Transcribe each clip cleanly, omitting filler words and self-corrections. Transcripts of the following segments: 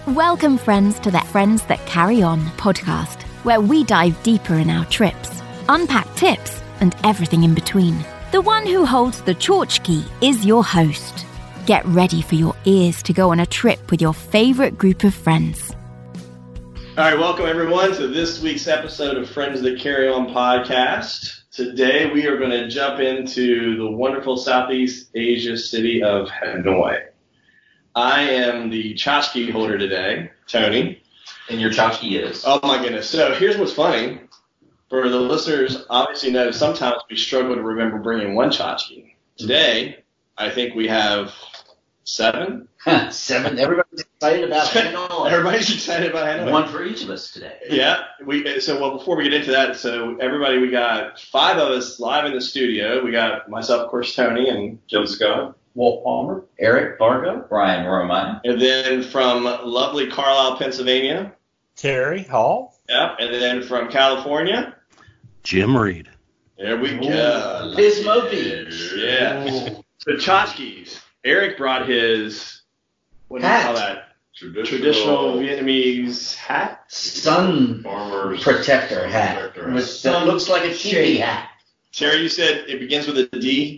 Welcome, friends, to the Friends That Carry On podcast, where we dive deeper in our trips, unpack tips, and everything in between. The one who holds the tchotchke is your host. Get ready for your ears to go on a trip with your favorite group of friends. All right, welcome everyone to this week's episode of Friends That Carry On podcast. Today we are going to jump into the wonderful Southeast Asia city of Hanoi. I am the tchotchke holder today, Tony. And your tchotchke is? Oh my goodness. So here's what's funny. For the listeners, obviously know sometimes we struggle to remember bringing one tchotchke. Today, I think we have 7. 7. Everybody's excited about Hanoi. Everybody's excited about Hanoi. One for each of us today. Yeah. Before we get into that, so everybody, we got 5 of us live in the studio. We got myself, of course, Tony, and Jim Scott. Walt Palmer, Eric Vargo, Brian Romine. And then from lovely Carlisle, Pennsylvania, Terry Hall. Yeah. And then from California, Jim Reed. There we go. Pismo Beach. Yeah. The tchotchkes. Eric brought his, what do you call that? Traditional Vietnamese hat? Sun farmer's protector hat. That looks like a TV hat. Terry, you said it begins with a D?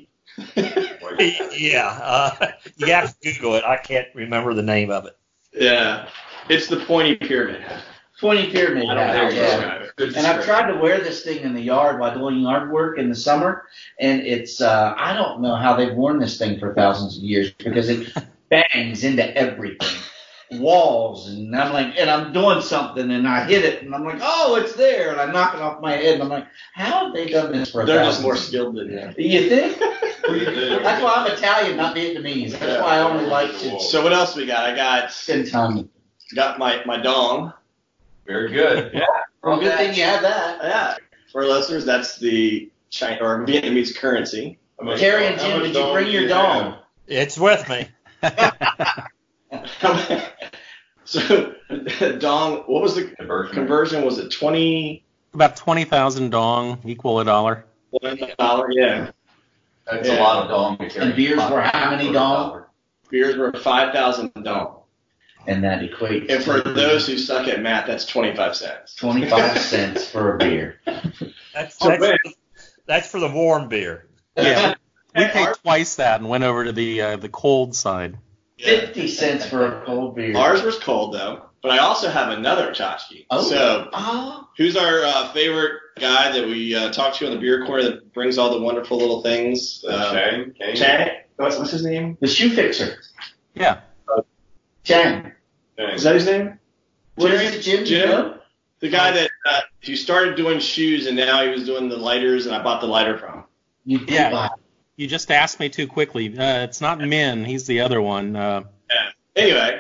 Yeah, you have to Google it. I can't remember the name of it. Yeah, it's the pointy pyramid hat. Pointy pyramid hat, yeah. And I've tried to wear this thing in the yard while doing yard work in the summer, and it's, I don't know how they've worn this thing for thousands of years because it bangs into everything. Walls, and I'm like, and I'm doing something, and I hit it, and I'm like, oh, it's there, and I knock it off my head, and I'm like, how have they done this for They're thousands? just more skilled than you. You think? That's why I'm Italian, not Vietnamese. That's why I only like to So what else we got? I spend time. got my dong. Very good. Yeah. Well, good thing you have that. Yeah. For listeners, that's the China or Vietnamese currency. Terry and Jim, did you bring your dong? It's with me. So, dong, what was the conversion? Was it 20? About 20,000 dong, equal $1. $1, yeah. That's a lot of dong. And beers were how many dong? Beers were 5,000 dong. And that equates. And for those who suck at math, that's 25 cents. 25 cents for a beer. That's for the warm beer. Yeah, we paid twice that and went over to the cold side. 50 cents for a cold beer. Ours was cold, though. But I also have another tchotchke. Oh. So, who's our favorite guy that we talk to on the beer corner that brings all the wonderful little things? Chang. What's his name? The shoe fixer. Yeah. Chang. Is that his name? What is it, Jim? Jim? The guy that he started doing shoes and now he was doing the lighters and I bought the lighter from. You did buy it. You just asked me too quickly. It's not Min. He's the other one. Yeah. Anyway,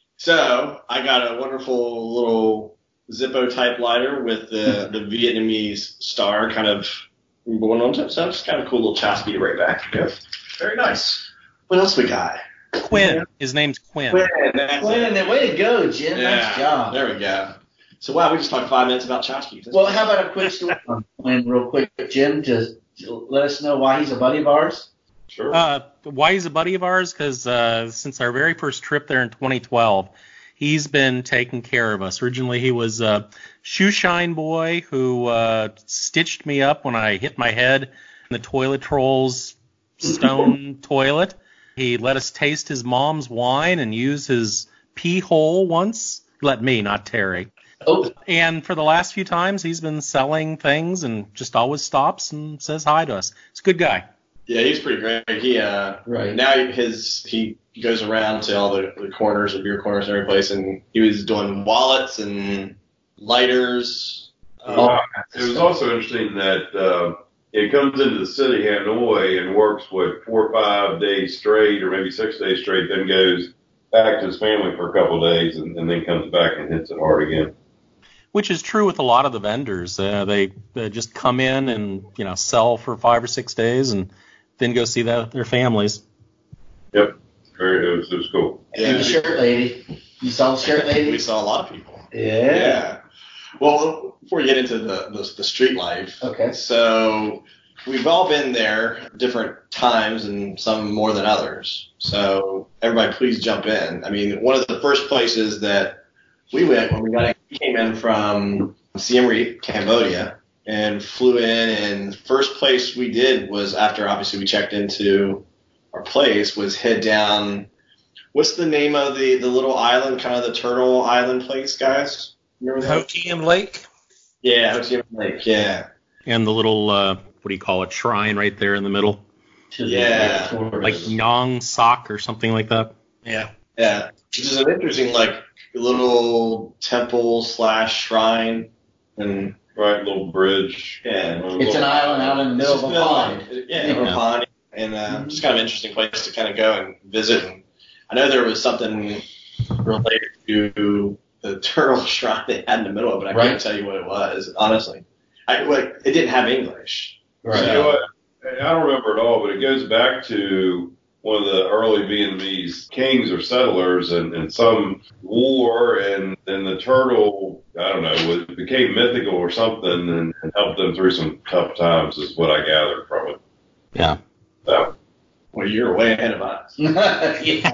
so I got a wonderful little Zippo type lighter with the Vietnamese star kind of going on top. So it's kind of cool little tchotchke right back. Yeah. Very nice. What else we got? Quinn. His name's Quinn. Quinn, way to go, Jim. Yeah, nice job. There we go. So, wow, we just talked 5 minutes about tchotchkes. Well, how about a quick story on Quinn real quick, Jim, to let us know why he's a buddy of ours? Sure. Why he's a buddy of ours? Because since our very first trip there in 2012, he's been taking care of us. Originally, he was a shoe shine boy who stitched me up when I hit my head in the Toilet Trolls stone toilet. He let us taste his mom's wine and use his pee hole once. Let me, not Terry. Oh. And for the last few times, he's been selling things and just always stops and says hi to us. He's a good guy. Yeah, he's pretty great. He right. Now he goes around to all the corners and beer corners and every place, and he was doing wallets and lighters. It was also interesting that it comes into the city, Hanoi, and works, 4 or 5 days straight, or maybe 6 days straight, then goes back to his family for a couple of days, and then comes back and hits it hard again. Which is true with a lot of the vendors. They just come in and sell for 5 or 6 days and then go see their families. Yep, it was cool. Yeah. And the shirt lady. You saw the shirt lady? We saw a lot of people. Yeah. Well, before we get into the street life, okay. So we've all been there different times and some more than others. So everybody please jump in. I mean, one of the first places that we went when we came in from Siem Reap, Cambodia, and flew in, and the first place we did was after obviously we checked into our place was head down. What's the name of the little island, kind of the turtle island place, guys? Remember that? Ho Chi Minh Lake? Yeah, Ho Chi Minh Lake, yeah. And the little, what do you call it, shrine right there in the middle? Yeah. Like Nong Sok or something like that? Yeah. Yeah, which is an interesting, like, little temple / shrine. And Right, little bridge. yeah. It's an island out in the middle of a pond. Yeah, in a pond. And just kind of an interesting place to kind of go and visit. And I know there was something related to the turtle shrine they had in the middle of it. I can't tell you what it was, honestly. It didn't have English. Right. You know what? I don't remember it all, but it goes back to one of the early Vietnamese kings or settlers and some war, and then the turtle, I don't know, became mythical or something and helped them through some tough times is what I gathered from it. Yeah. So. Well, you're way ahead of us. Yeah.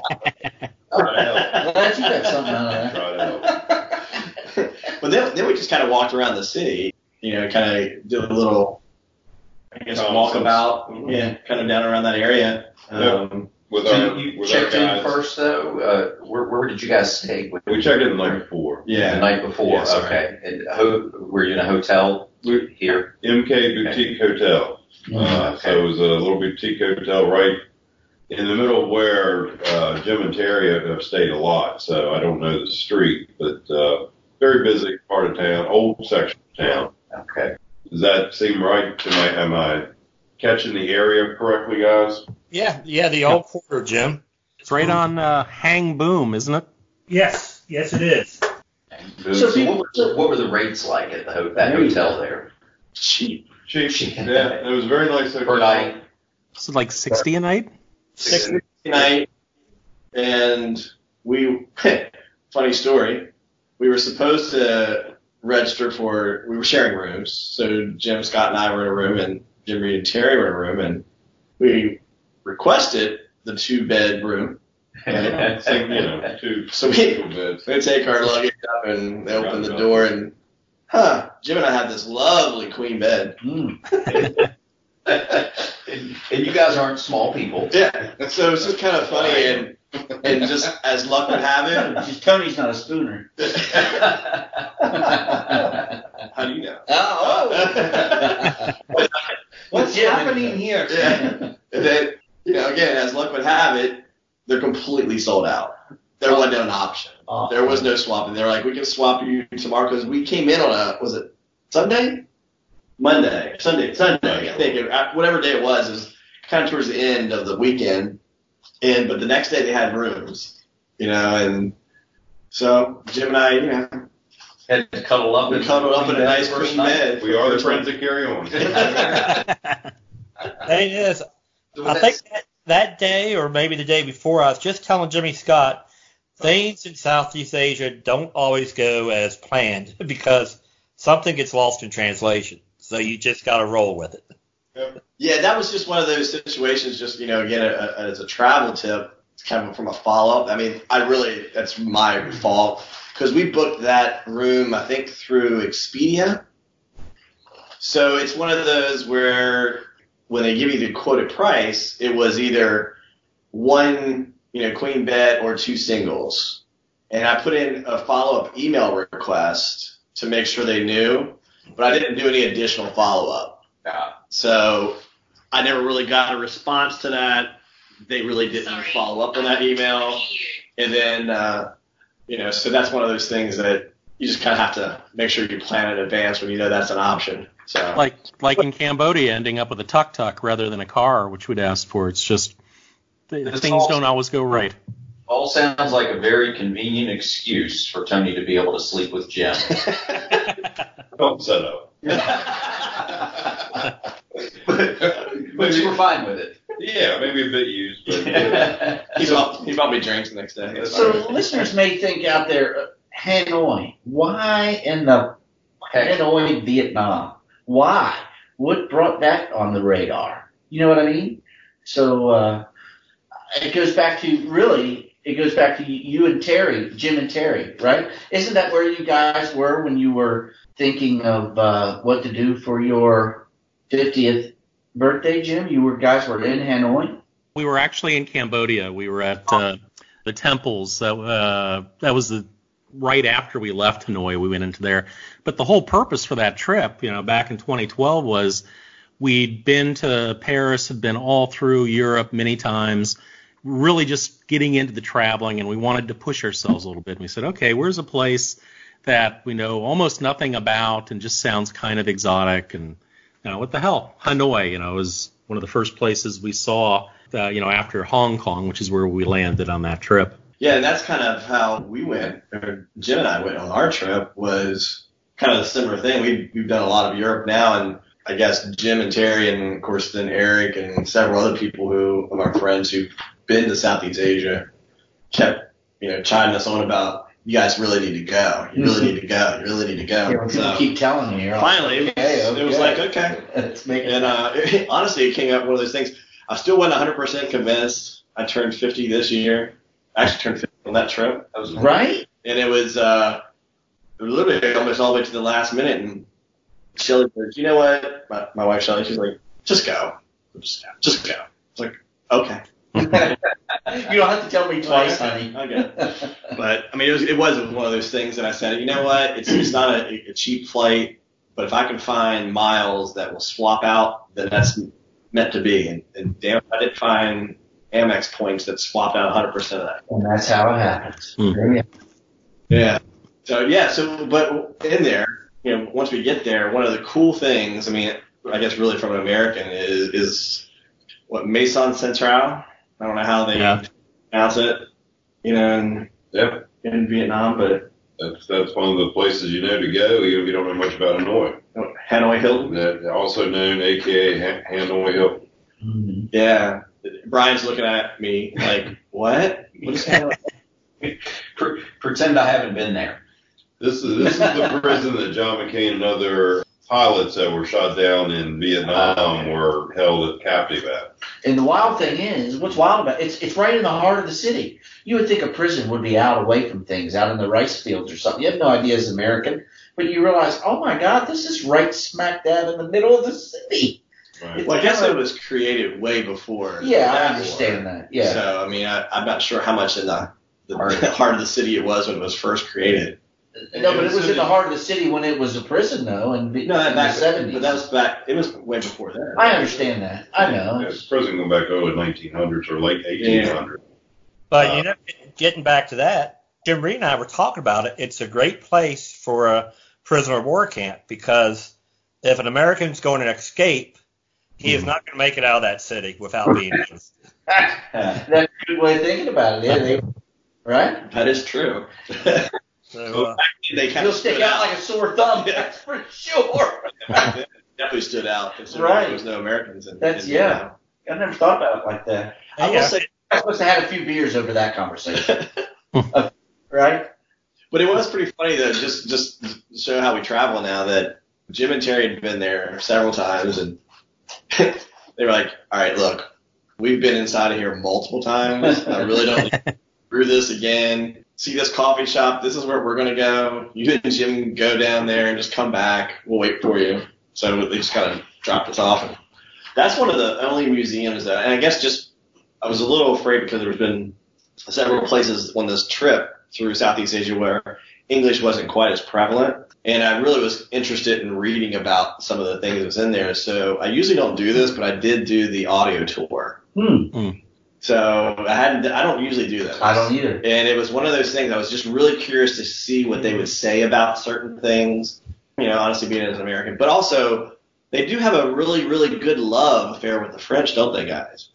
Glad you got something out of that. But then we just kind of walked around the city, kind of did a little, I guess, walkabout, kind of down around that area. With you our checked guys. in first, though? Where did you guys stay? We checked in the night before. Yeah. The night before? Yes, okay. And were you in a hotel here? MK Boutique Hotel. So it was a little boutique hotel right in the middle of where Jim and Terry have stayed a lot. So I don't know the street, but very busy part of town, old section of town. Okay. Does that seem right? Am I catching the area correctly, guys? Yeah, the old quarter, Jim. It's right on Hang Boom, isn't it? Yes, it is. So what were the rates like at that hotel there? Cheap. Yeah, it was a very nice hotel. Per night? Is it like 60 a night? 60 a night, and funny story, we were supposed to register we were sharing rooms, so Jim, Scott, and I were in a room, and Jim, Reed, and Terry were in a room, and we requested the 2-bed room. Right? So we take our luggage up, and they open the door, and Jim and I have this lovely queen bed. And you guys aren't small people. Yeah, so it's just kind of funny, and just as luck would have it, Tony's not a spooner. How do you know? What's happening here? Yeah. And then, again, as luck would have it, they're completely sold out. There wasn't an option. There was no swapping. They're like, we can swap you tomorrow, because we came in on was it Sunday? Sunday, I think. Whatever day it was kind of towards the end of the weekend. But the next day they had rooms, and so Jim and I, had to cuddle up. We cuddled up in a nice queen bed. We are the friends that carry on. It is. I think that day, or maybe the day before, I was just telling Jimmy Scott, things in Southeast Asia don't always go as planned because something gets lost in translation. So you just got to roll with it. Yeah, that was just one of those situations, just, again, as a travel tip, kind of from a follow-up. I mean, that's my fault, because we booked that room, I think, through Expedia. So it's one of those where when they give you the quoted price, it was either one, queen bed or 2 singles. And I put in a follow-up email request to make sure they knew, but I didn't do any additional follow-up. So I never really got a response to that. They really didn't follow up on that email. And then, so that's one of those things that you just kind of have to make sure you plan in advance when you know that's an option. So like in Cambodia, ending up with a tuk-tuk rather than a car, which we'd asked for. It's just things don't always go right. All sounds like a very convenient excuse for Tony to be able to sleep with Jim. Don't set up. But you were fine with it. Yeah, maybe a bit used. But he bought me drinks the next day. So listeners may think out there, Hanoi. Why in the Hanoi, Vietnam? Why? what brought that on the radar? You know what I mean? So it goes back to you and Terry, Jim and Terry, right? Isn't that where you guys were when you were thinking of what to do for your 50th birthday, Jim? You guys were in Hanoi? We were actually in Cambodia. We were at the temples. That was right after we left Hanoi. We went into there. But the whole purpose for that trip, back in 2012 was we'd been to Paris, had been all through Europe many times, really just getting into the traveling, and we wanted to push ourselves a little bit. And we said, okay, where's a place that we know almost nothing about and just sounds kind of exotic? And what the hell? Hanoi, was one of the first places we saw, after Hong Kong, which is where we landed on that trip. Yeah, and that's kind of how we went, or Jim and I went on our trip, was kind of a similar thing. We've done a lot of Europe now, and I guess Jim and Terry, and of course then Eric and several other people of our friends who've been to Southeast Asia kept, chiding us on about, you guys really need to go. You really need to go. You really need to go. Yeah, so keep telling you. Finally, it was like, okay. Let's make it. And honestly, it came out one of those things. I still wasn't 100% convinced. I turned 50 this year. I actually turned 50 on that trip. That was right. And it was literally almost all the way to the last minute. And Shelly goes, you know what? My wife Shelly, she's like, just go. Just go. It's like, okay. You don't have to tell me twice, honey. Okay. But I mean, it was one of those things that I said, you know what? It's not a cheap flight, but if I can find miles that will swap out, then that's meant to be. And damn, I didn't find Amex points that swapped out 100% of that. And that's how it happens. Mm-hmm. Yeah. So but in there, once we get there, one of the cool things, I mean, I guess really from an American is what Maison Centrale. I don't know how they pronounce it, in Vietnam, but that's one of the places to go, even if you don't know much about Hanoi. Hanoi Hilton. Also known, a.k.a. Hanoi Hilton. Mm-hmm. Yeah. Brian's looking at me like, what? What's Hanoi? Pretend I haven't been there. This is the prison that John McCain and other pilots that were shot down in Vietnam were held captive at. And the wild thing is, what's wild about it, it's right in the heart of the city. You would think a prison would be out away from things, out in the rice fields or something. You have no idea as an American, but you realize, oh my God, this is right smack dab in the middle of the city. Right. Well, I guess it was created way before. Yeah, I understand that. Yeah. So, I mean, I'm not sure how much in the heart of the city it was when it was first created. No, but it was in the heart of the city when it was a prison, though, in the 70s. But that was back. It was way before that. I understand that. I know. It was prison going back early 1900s or late 1800s. But getting back to that, Jim Reed and I were talking about it. It's a great place for a prisoner of war camp because if an American's going to escape, he is not going to make it out of that city without being in. That's a good way of thinking about it, right? That is true. So, you'll stick out like a sore thumb, that's for sure. Definitely stood out considering there was no Americans in I never thought about it like that. I will say I must have had a few beers over that conversation. Right? But it was pretty funny though, just to show how we travel now, that Jim and Terry had been there several times, and they were like, all right, look, we've been inside of here multiple times. I really don't need to do this again. See this coffee shop? This is where we're going to go. You and Jim go down there and just come back. We'll wait for you. So they just kind of dropped us off. And that's one of the only museums that, and I guess I was a little afraid because there's been several places on this trip through Southeast Asia where English wasn't quite as prevalent. And I really was interested in reading about some of the things that was in there. So I usually don't do this, but I did do the audio tour. So I don't usually do that. I don't either. And it was one of those things I was just really curious to see what they would say about certain things, honestly being as an American. But also, they do have a really, really good love affair with the French, don't they, guys?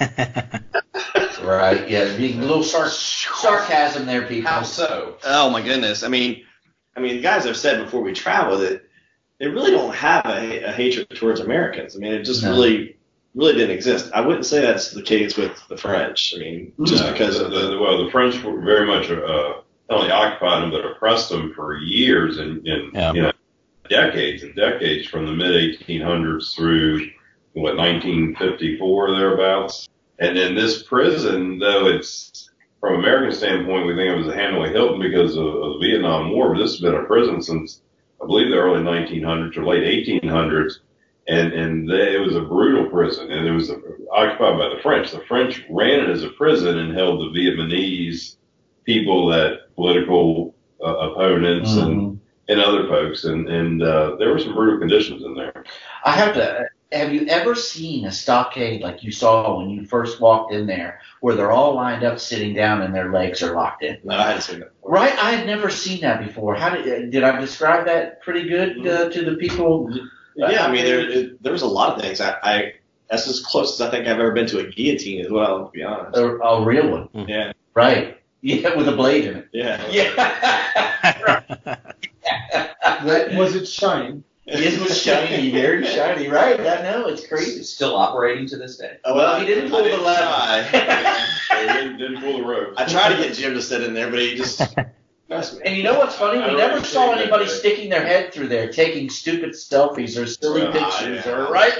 Right, yeah. Being a little sarcasm there, people. How so? Oh, my goodness. I mean, the guys have said before we travel that they really don't have a hatred towards Americans. I mean, it just really didn't exist. I wouldn't say that's the case with the French. I mean, just because of the French were very much not only occupied them but oppressed them for years, and decades and decades, from the mid-1800s through, 1954, thereabouts. And then this prison, though it's, from an American standpoint, we think it was a Hanoi Hilton because of the Vietnam War, but this has been a prison since, I believe, the early 1900s or late 1800s. And it was a brutal prison, and it was occupied by the French. The French ran it as a prison and held the Vietnamese people, that political opponents and other folks, and there were some brutal conditions in there. Have you ever seen a stockade like you saw when you first walked in there, where they're all lined up sitting down and their legs are locked in? No, I hadn't seen that before. Right? I had never seen that before. How did I describe that pretty good to the people? Yeah, I mean, there was a lot of things. That's as close as I think I've ever been to a guillotine as well, to be honest. A real one. Yeah. Right. Yeah, with a blade in it. Yeah. Was it shiny? It was shiny, very shiny, right? I know, it's crazy. It's still operating to this day. Well, he didn't pull the lever. Didn't pull the rope. I tried to get Jim to sit in there, but he just messed me. And you know what's funny? We never saw anybody sticking their head through there, taking stupid selfies or silly pictures, right?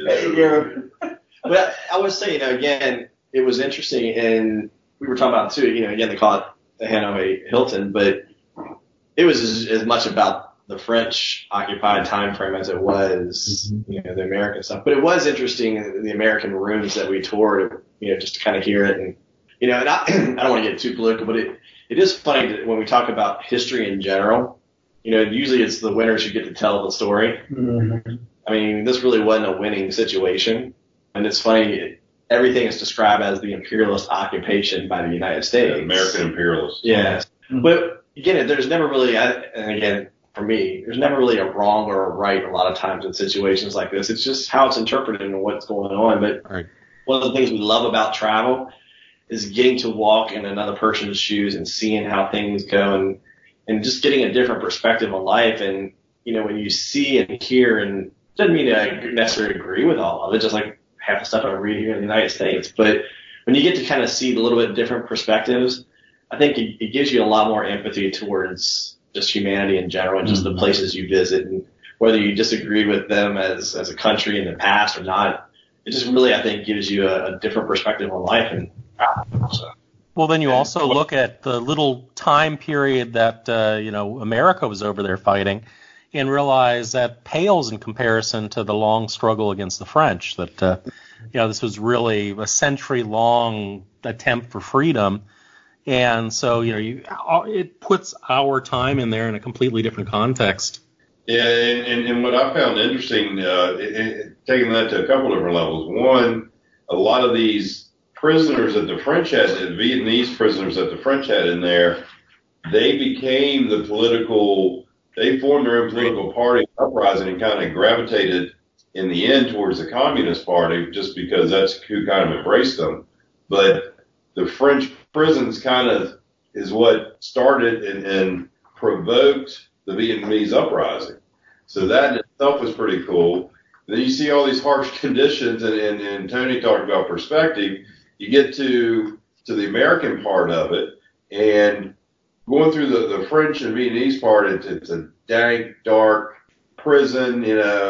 But I would say, again, it was interesting, and we were talking about too. Again, they call it the Hanoi Hilton, but it was as much about the French occupied time frame as it was, the American stuff. But it was interesting, the American rooms that we toured, just to kind of hear it. And, and I don't want to get too political, but it is funny that when we talk about history in general, usually it's the winners who get to tell the story. Mm-hmm. I mean, this really wasn't a winning situation. And it's funny, everything is described as the imperialist occupation by the United States. Yeah, American imperialists. Yes. Mm-hmm. But again, there's never really, and again, for me, there's never really a wrong or a right a lot of times in situations like this. It's just how it's interpreted and what's going on. But One of the things we love about travel is getting to walk in another person's shoes and seeing how things go and just getting a different perspective on life. And, when you see and hear, and it doesn't mean I necessarily agree with all of it, just like half the stuff I read here in the United States. But when you get to kind of see a little bit different perspectives, I think it gives you a lot more empathy towards just humanity in general and just the places you visit, and whether you disagree with them as a country in the past or not, it just really, I think, gives you a different perspective on life. And well, then you also look at the little time period that America was over there fighting, and realize that pales in comparison to the long struggle against the French. That this was really a century-long attempt for freedom. And so, it puts our time in there in a completely different context. Yeah, and what I found interesting, taking that to a couple different levels. One, a lot of these prisoners that the French had, the Vietnamese prisoners that the French had in there, they became they formed their own political party uprising and kind of gravitated in the end towards the Communist Party just because that's who kind of embraced them. But the French prisons kind of is what started and provoked the Vietnamese uprising. So that in itself was pretty cool. And then you see all these harsh conditions, and Tony talked about perspective. You get to the American part of it, and going through the French and Vietnamese part, it's a dank, dark prison,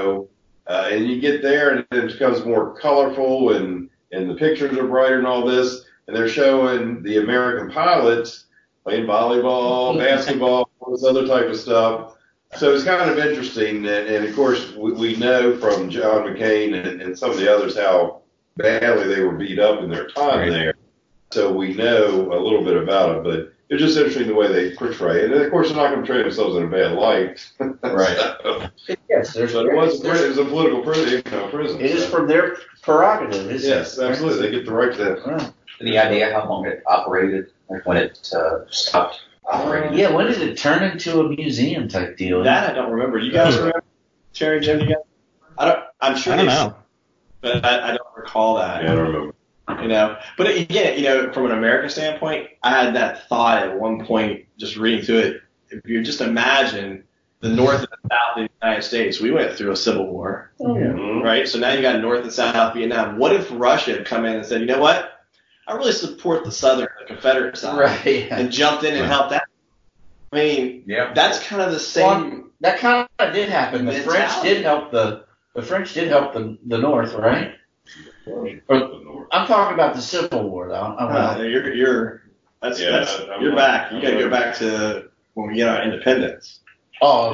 and you get there and it becomes more colorful and the pictures are brighter and all this. And they're showing the American pilots playing volleyball, basketball, all this other type of stuff. So it's kind of interesting. And of course, we know from John McCain and some of the others how badly they were beat up in their time there. So we know a little bit about it. But it's just interesting the way they portray it. And of course, they're not going to portray themselves in a bad light. Right. Yes, it was a political prison. It is from their prerogative. Yes, absolutely. They get the right to that. Any idea how long it operated, like when it stopped operating? Yeah, when did it turn into a museum type deal? That I don't remember. You guys remember? Cherry Jim, you guys? I'm sure. I don't know. But I don't recall that. Yeah, I don't remember. But again, from an American standpoint, I had that thought at one point just reading through it. If you just imagine the North and the South of the United States, we went through a civil war, right? So now you got North and South Vietnam. What if Russia had come in and said, you know what? I really support the Southern, the Confederate side, and jumped in and helped out. mean, that's kind of the same. Well, that kind of did happen. The French did help the North, right? I'm talking about the Civil War, though. You're back. You got to go back to when we get our independence. Oh,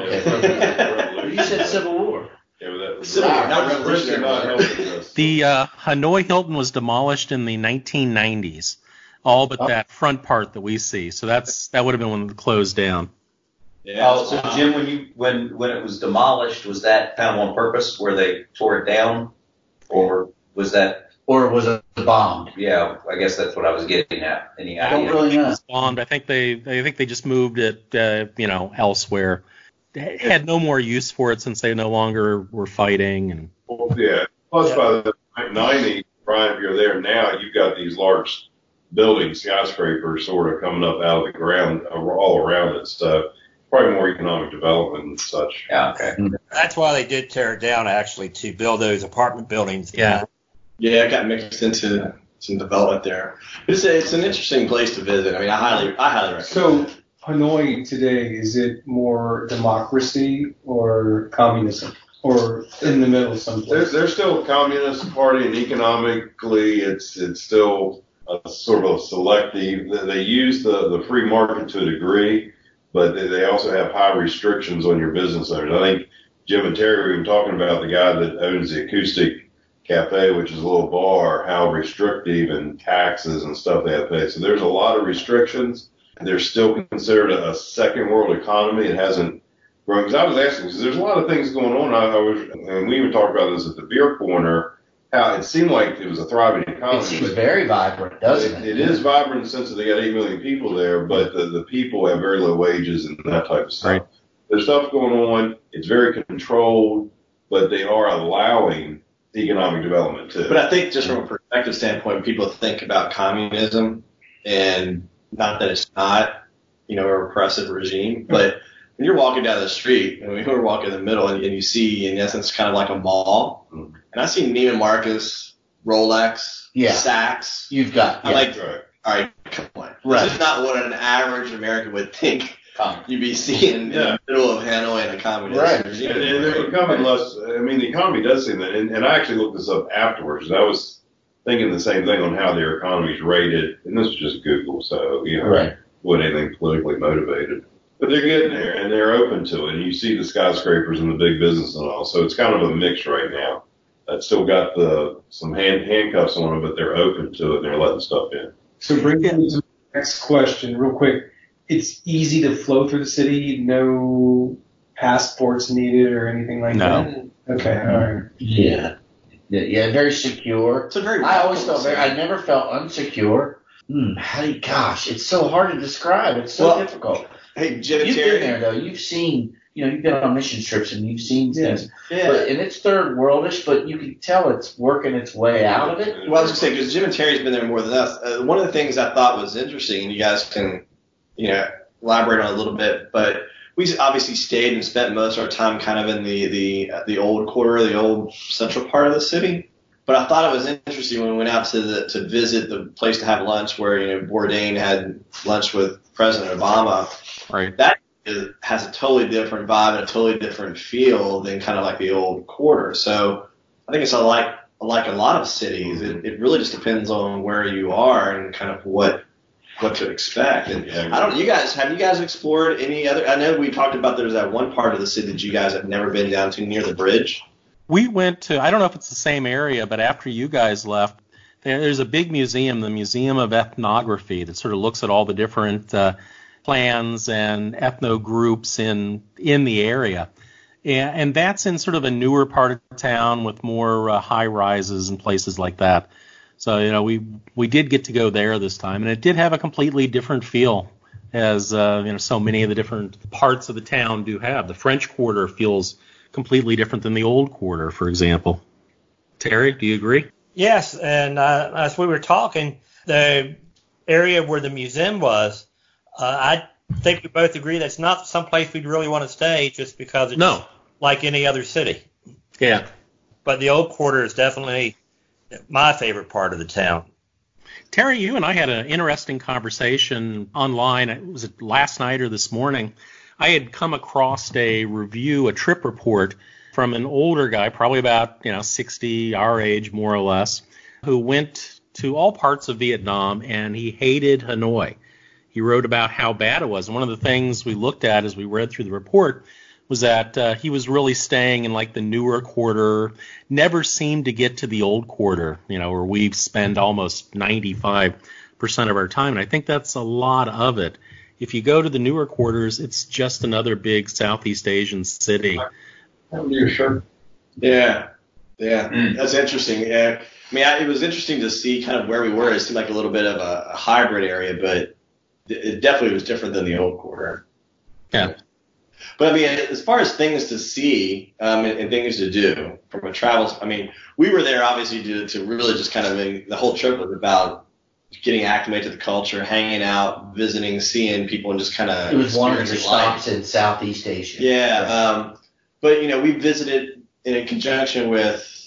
okay. You said Civil War. Yeah, Civil War, not revolutionary. The Hanoi Hilton was demolished in the 1990s, all but that front part that we see. So that would have been when it closed down. Yeah. So Jim, when it was demolished, was that kind of on purpose, where they tore it down, or was that? Or was it bombed? Yeah, I guess that's what I was getting at. Any idea? I don't really know. It was bombed. I think they just moved it, elsewhere. They had no more use for it since they no longer were fighting. And Plus by the 90s, Brian, if you're there now, you've got these large buildings, skyscrapers, sort of coming up out of the ground all around it. So probably more economic development and such. Yeah. Okay. That's why they did tear it down, actually, to build those apartment buildings. Yeah. Yeah, it got mixed into some development there. It's an interesting place to visit. I mean, I highly recommend So, Hanoi today, is it more democracy or communism? Or in the middle someplace? There's still a communist party, and economically it's still a sort of selective. They use the free market to a degree, but they also have high restrictions on your business owners. I think Jim and Terry were talking about the guy that owns the Acoustic Cafe, which is a little bar, how restrictive and taxes and stuff they have to pay. So there's a lot of restrictions. They're still considered a second world economy. It hasn't grown. Because I was asking, because there's a lot of things going on. And we even talked about this at the beer corner, how it seemed like it was a thriving economy. It seems very vibrant, doesn't it? It is vibrant in the sense that they got 8 million people there, but the people have very low wages and that type of stuff. Right. There's stuff going on. It's very controlled, but they are allowing economic development too. But I think just from a perspective standpoint, people think about communism, and not that it's not, a repressive regime, but when you're walking down the street, and we were walking in the middle, and you see, in essence, kind of like a mall, and I see Neiman Marcus, Rolex, Saks. You've got. I'm like, all right, come on. Right. This is not what an average American would think you'd be seeing in the middle of Hanoi in a communist regime. And they're becoming less. I mean, the economy does seem that. And I actually looked this up afterwards, and I was thinking the same thing on how their economy is rated. And this was just Google, so wasn't anything politically motivated. But they're getting there, and they're open to it. And you see the skyscrapers and the big business and all. So it's kind of a mix right now. It's still got some handcuffs on them, but they're open to it, and they're letting stuff in. So bring me to the next question real quick. It's easy to flow through the city, no passports needed or anything like that? Okay, all right. Yeah, very secure. I always felt I never felt unsecure. Gosh, it's so hard to describe. It's so difficult. Hey, Jim, you've been there, though. You've seen, you've been on mission trips and you've seen things. Yeah. And it's third worldish, but you can tell it's working its way out of it. Well, I was going to say, because Jim and Terry's been there more than us. One of the things I thought was interesting, and you guys can, elaborate on it a little bit, but we obviously stayed and spent most of our time kind of in the old quarter, the old central part of the city. But I thought it was interesting when we went out to visit the place to have lunch where, Bourdain had lunch with President Obama. Right. That has a totally different vibe and a totally different feel than kind of like the old quarter. So I think it's like a lot of cities. It really just depends on where you are and kind of what to expect. And I don't know, have you guys explored any other? I know we talked about there's that one part of the city that you guys have never been down to near the bridge. We went to, I don't know if it's the same area, but after you guys left, there's a big museum, the Museum of Ethnography, that sort of looks at all the different clans and ethno groups in the area. And that's in sort of a newer part of town with more high rises and places like that. So, we did get to go there this time, and it did have a completely different feel, as so many of the different parts of the town do have. The French Quarter feels completely different than the Old Quarter, for example. Terry, do you agree? Yes, and as we were talking, the area where the museum was, I think we both agree that's not someplace we'd really want to stay just because it's like any other city. Yeah. But the Old Quarter is definitely my favorite part of the town. Terry, you and I had an interesting conversation online. Was it last night or this morning? I had come across a trip report from an older guy, probably about 60, our age more or less, who went to all parts of Vietnam, and he hated Hanoi. He wrote about how bad it was. And one of the things we looked at as we read through the report was that he was really staying in like the newer quarter, never seemed to get to the old quarter, where we spend almost 95% of our time. And I think that's a lot of it. If you go to the newer quarters, it's just another big Southeast Asian city. Sure. Yeah. That's interesting. Yeah. I mean, it was interesting to see kind of where we were. It seemed like a little bit of a hybrid area, but it definitely was different than the old quarter. Yeah. But I mean, as far as things to see and things to do from a travel, I mean, we were there obviously to really just kind of the whole trip was about getting acclimated to the culture, hanging out, visiting, seeing people, and just kind of. It was one of the stops in Southeast Asia. Yeah, but we visited in conjunction with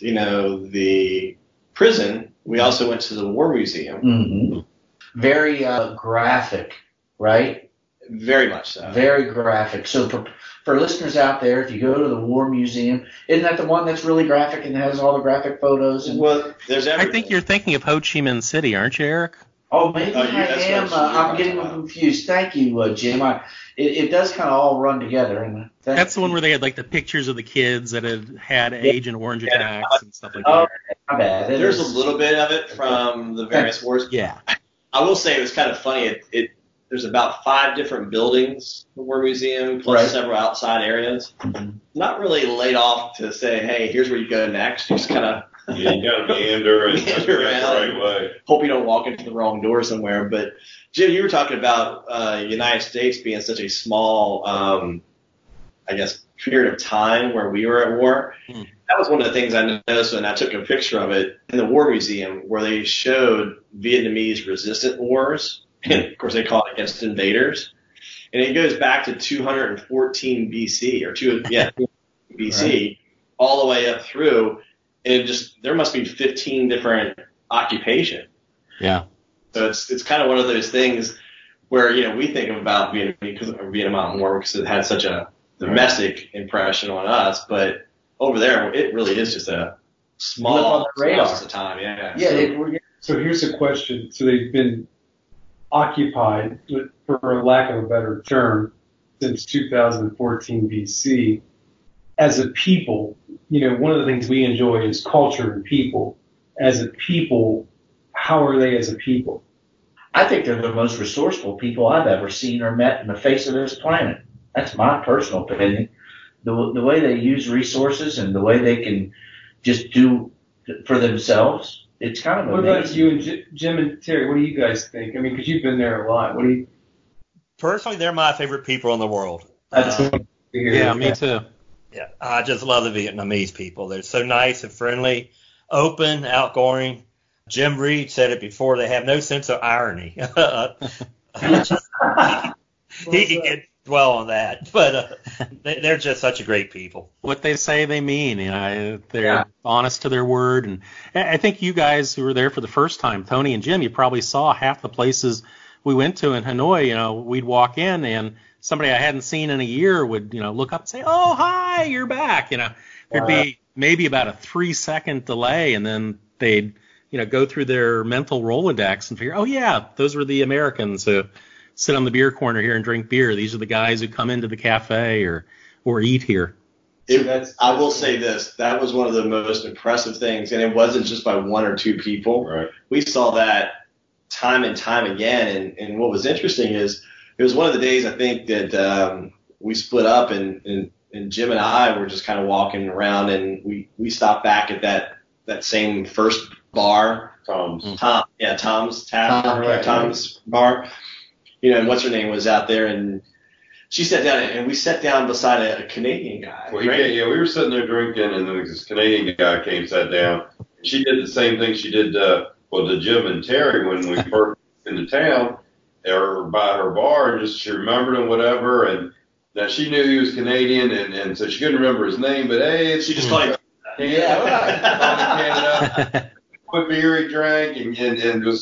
the prison. We also went to the War Museum. Mm-hmm. Very graphic, right? Very much so. Very graphic. So for listeners out there, if you go to the War Museum, isn't that the one that's really graphic and has all the graphic photos? Well, there's everything. I think you're thinking of Ho Chi Minh City, aren't you, Eric? Oh, maybe I am. I'm getting confused. Thank you, Jim. It does kind of all run together. And that's the one where they had like the pictures of the kids that had Agent Orange attacks and stuff like that. My bad. There's a little bit of it from the various wars. Yeah. I will say it was kind of funny. There's about 5 different buildings in the War Museum, plus several outside areas. Mm-hmm. Not really laid off to say, hey, here's where you go next. You just kind of you got to meander around the right way. Hope you don't walk into the wrong door somewhere. But Jim, you were talking about United States being such a small, period of time where we were at war. Mm. That was one of the things I noticed when I took a picture of it in the War Museum, where they showed Vietnamese resistant wars. And of course, they call it against invaders. And it goes back to 214 BC, BC, right, all the way up through. And there must be 15 different occupations. Yeah. So it's kind of one of those things where, we think about Vietnam War because it had such a domestic impression on us. But over there, it really is just a small radar of time. Yeah. So here's a question. So they've been occupied, for lack of a better term, since 2014 BC. As a people, one of the things we enjoy is culture and people. As a people, how are they as a people? I think they're the most resourceful people I've ever seen or met in the face of this planet. That's my personal opinion. The way they use resources and the way they can just do for themselves. It's kind of amazing. What about you and Jim and Terry? What do you guys think? I mean, because you've been there a lot. What do you? Personally, they're my favorite people in the world. Yeah, me too. Yeah, I just love the Vietnamese people. They're so nice and friendly, open, outgoing. Jim Reed said it before. They have no sense of irony. He can dwell on that, but they're just such a great people. What they say they mean. They're honest to their word. And I think you guys who were there for the first time, Tony and Jim, you probably saw half the places we went to in Hanoi. We'd walk in and somebody I hadn't seen in a year would, look up and say, "Oh, hi, you're back." There'd be maybe about a 3-second delay, and then they'd, go through their mental Rolodex and figure, "Oh yeah, those were the Americans who sit on the beer corner here and drink beer. These are the guys who come into the cafe or eat here." I will say this. That was one of the most impressive things, and it wasn't just by 1 or 2 people. Right. We saw that time and time again, and what was interesting is it was one of the days I think that we split up, and Jim and I were just kind of walking around, and we stopped back at that same first bar. Tom's Tap, Tom's Bar. And what's her name was out there, and she sat down, and we sat down beside a Canadian guy. Well, we were sitting there drinking, and then this Canadian guy came, sat down. She did the same thing she did, to Jim and Terry when we first into town. They were by her bar, and just she remembered him, whatever. And now she knew he was Canadian, and so she couldn't remember his name, but hey, she just called him. Canada. Quick beer he drank, and was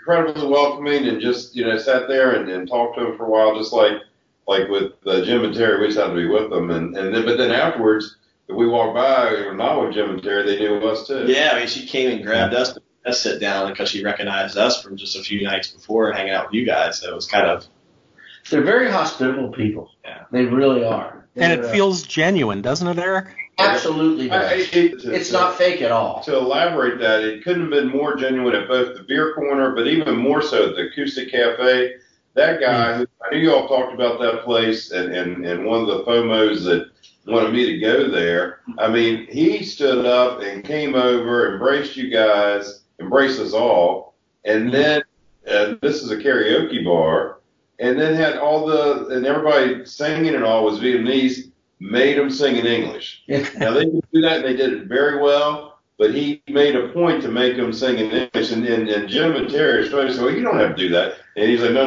incredibly welcoming, and just sat there and talked to him for a while, just like with Jim and Terry. We just had to be with them, but then afterwards, if we walked by or not with Jim and Terry, they knew us too. Yeah, I mean, she came and grabbed us to sit down because she recognized us from just a few nights before hanging out with you guys. So it was kind of. They're very hospitable people. Yeah, they really are. And it feels genuine, doesn't it, Eric? Absolutely does. It's not fake at all. To elaborate that, it couldn't have been more genuine at both the beer corner, but even more so at the Acoustic Cafe. That guy, who, I knew you all talked about that place, and one of the FOMOs that wanted me to go there. I mean, he stood up and came over, embraced you guys, embraced us all, and then this is a karaoke bar, and then had and everybody singing and all was Vietnamese, made them sing in English. Now, they could do that, and they did it very well, but he made a point to make them sing in English, and Jim and Terry especially said, well, you don't have to do that. And he's like, no.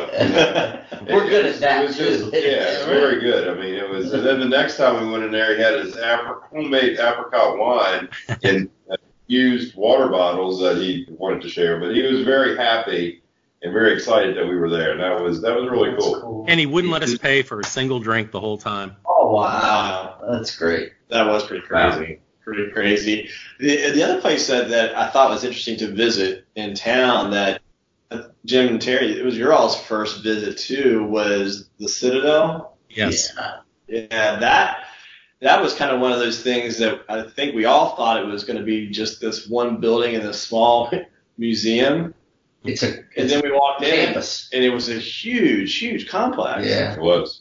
We're good at that, too. It's very good. I mean, it was, and then the next time we went in there, he had his homemade apricot wine in used water bottles that he wanted to share, but he was very happy and very excited that we were there. And that was really cool. And he wouldn't let us pay for a single drink the whole time. Oh, wow. That's great. That was pretty crazy. Wow. Pretty crazy. The other place that I thought was interesting to visit in town that Jim and Terry, it was your all's first visit too, was the Citadel. Yes. Yeah, that was kind of one of those things that I think we all thought it was going to be just this one building in a small museum. And then we walked campus. In, and it was a huge complex. Yeah, it was.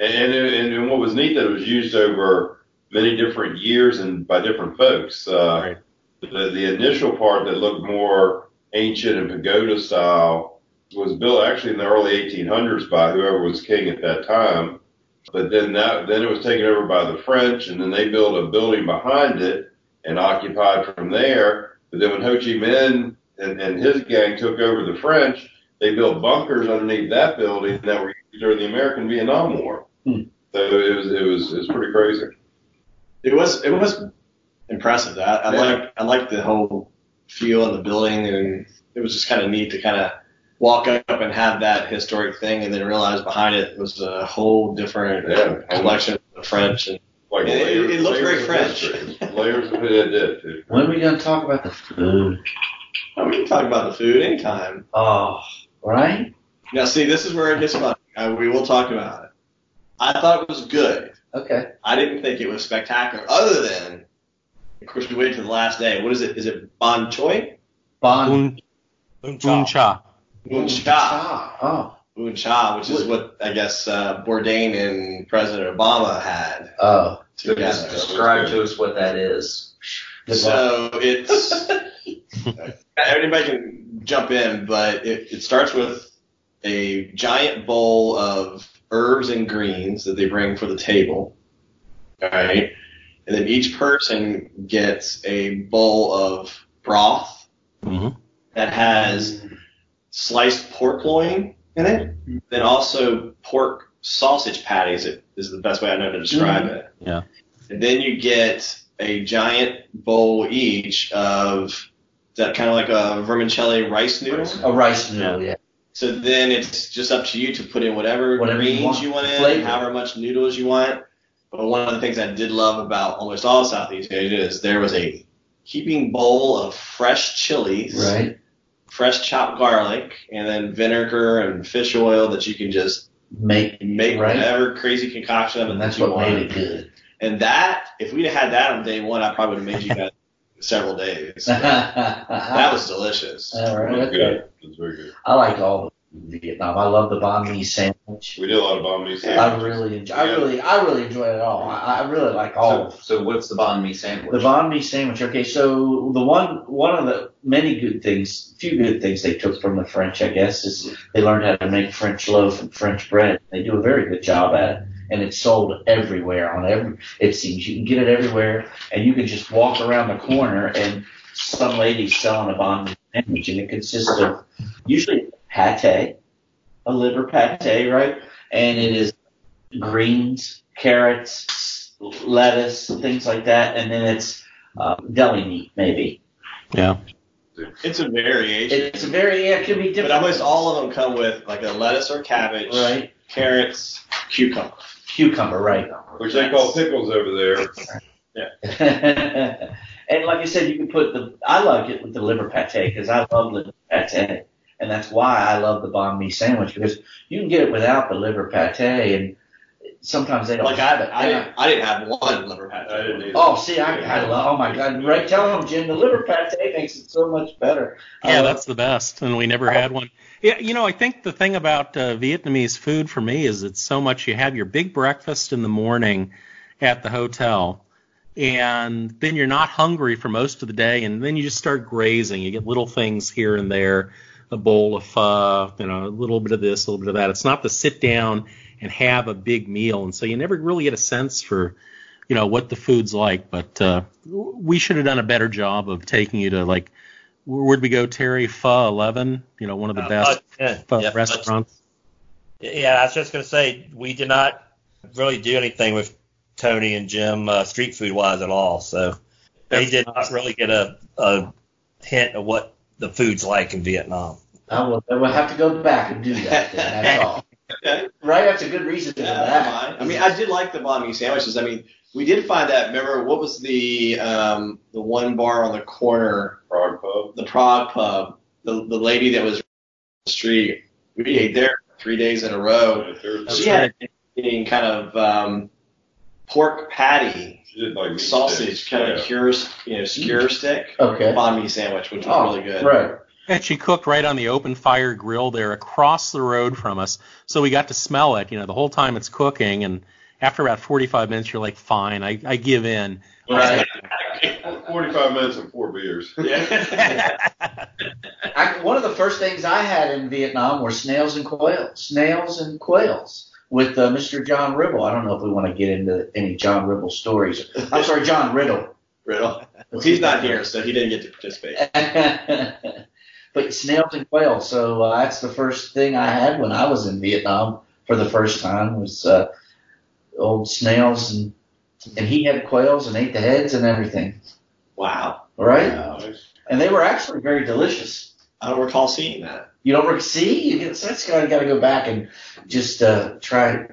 And what was neat that it was used over many different years and by different folks. Right. The initial part that looked more ancient and pagoda style was built actually in the early 1800s by whoever was king at that time. But then it was taken over by the French, and then they built a building behind it and occupied from there. But then when Ho Chi Minh and his gang took over the French, they built bunkers underneath that building that were used during the American Vietnam War. So it was pretty crazy. It was impressive. I liked the whole feel of the building, and it was just kind of neat to kind of walk up and have that historic thing, and then realize behind it was a whole different collection of the French. And like it looked very French. Layers of it. When are we going to talk about the food? Oh, we can talk about the food anytime. Oh, right? Now, see, this is where it gets fun. We will talk about it. I thought it was good. Okay. I didn't think it was spectacular, other than, of course, we waited to the last day. What is it? Is it Bon Choy? Bun Cha. Bun Cha. Oh. Bun Cha, which is what I guess Bourdain and President Obama had. Oh. Just describe to us what that is. So it's everybody can jump in, but it starts with a giant bowl of herbs and greens that they bring for the table. All right. And then each person gets a bowl of broth that has sliced pork loin in it. Then also pork sausage patties is the best way I know to describe it. Yeah. And then you get a giant bowl each of that kind of like a vermicelli rice noodle. A rice noodle, yeah. So then it's just up to you to put in whatever greens you want in, however much noodles you want. But one of the things I did love about almost all Southeast Asia is there was a heaping bowl of fresh chilies, right, fresh chopped garlic, and then vinegar and fish oil that you can just make whatever crazy concoction of it. And that's what made it good. And that, if we'd had that on day one, I probably would have made you guys several days. That was delicious. All right. It was good. It was very good. I like all of Vietnam. I love the banh mi sandwich. We did a lot of banh mi sandwiches. I really enjoy it all. I really like all. So what's the banh mi sandwich? The banh mi sandwich. Okay, so the one of the many good things, few good things they took from the French, I guess, is they learned how to make French loaf and French bread. They do a very good job at it. And it's sold everywhere it seems you can get it everywhere, and you can just walk around the corner and some lady's selling a banh mi sandwich, and it consists of usually pate, a liver pate, right? And it is greens, carrots, lettuce, things like that, and then it's deli meat maybe. Yeah. It's a variation. It can be different. But almost all of them come with like a lettuce or cabbage, right? Carrots, cucumber. Cucumber, right? Which they call pickles over there. Yeah. And like I said, you can put I like it with the liver pate because I love liver pate, and that's why I love the banh mi sandwich because you can get it without the liver pate, and sometimes they don't have it. I didn't have one liver pate. I didn't either. Oh, see, I love. Oh my God! Right, tell them, Jim, the liver pate makes it so much better. Yeah, that's the best, and we never had one. Yeah, I think the thing about Vietnamese food for me is it's so much. You have your big breakfast in the morning at the hotel, and then you're not hungry for most of the day, and then you just start grazing. You get little things here and there, a bowl of pho, a little bit of this, a little bit of that. It's not the sit down and have a big meal, and so you never really get a sense for, what the food's like. But we should have done a better job of taking you to, like, where'd we go, Terry? Pho 11, one of the best pho restaurants. Yeah, I was just going to say, we did not really do anything with Tony and Jim street food wise at all, so they did not really get a hint of what the food's like in Vietnam. We'll have to go back and do that then, that's all. Okay. Right, that's a good reason to do that. I mean, I did like the banh mi sandwiches. I mean, we did find that. Remember, what was the one bar on the corner? Prague Pub. The Prague Pub. The lady that was on the street. We ate there 3 days in a row. She had eating kind of pork patty, sausage, kind of skewer stick, banh mi sandwich, which was really good. Right. And she cooked right on the open fire grill there across the road from us, so we got to smell it, the whole time it's cooking. And after about 45 minutes, you're like, fine, I give in. Right. 45 minutes and 4 beers. Yeah. One of the first things I had in Vietnam were snails and quails with Mr. John Ribble. I don't know if we want to get into any John Ribble stories. I'm sorry, John Riddle. Well, he's not here, so he didn't get to participate. But snails and quails. So that's the first thing I had when I was in Vietnam for the first time was old snails, and he had quails and ate the heads and everything. Wow. Right? Wow. And they were actually very delicious. I don't recall seeing that. You don't see? That's got to go back and just try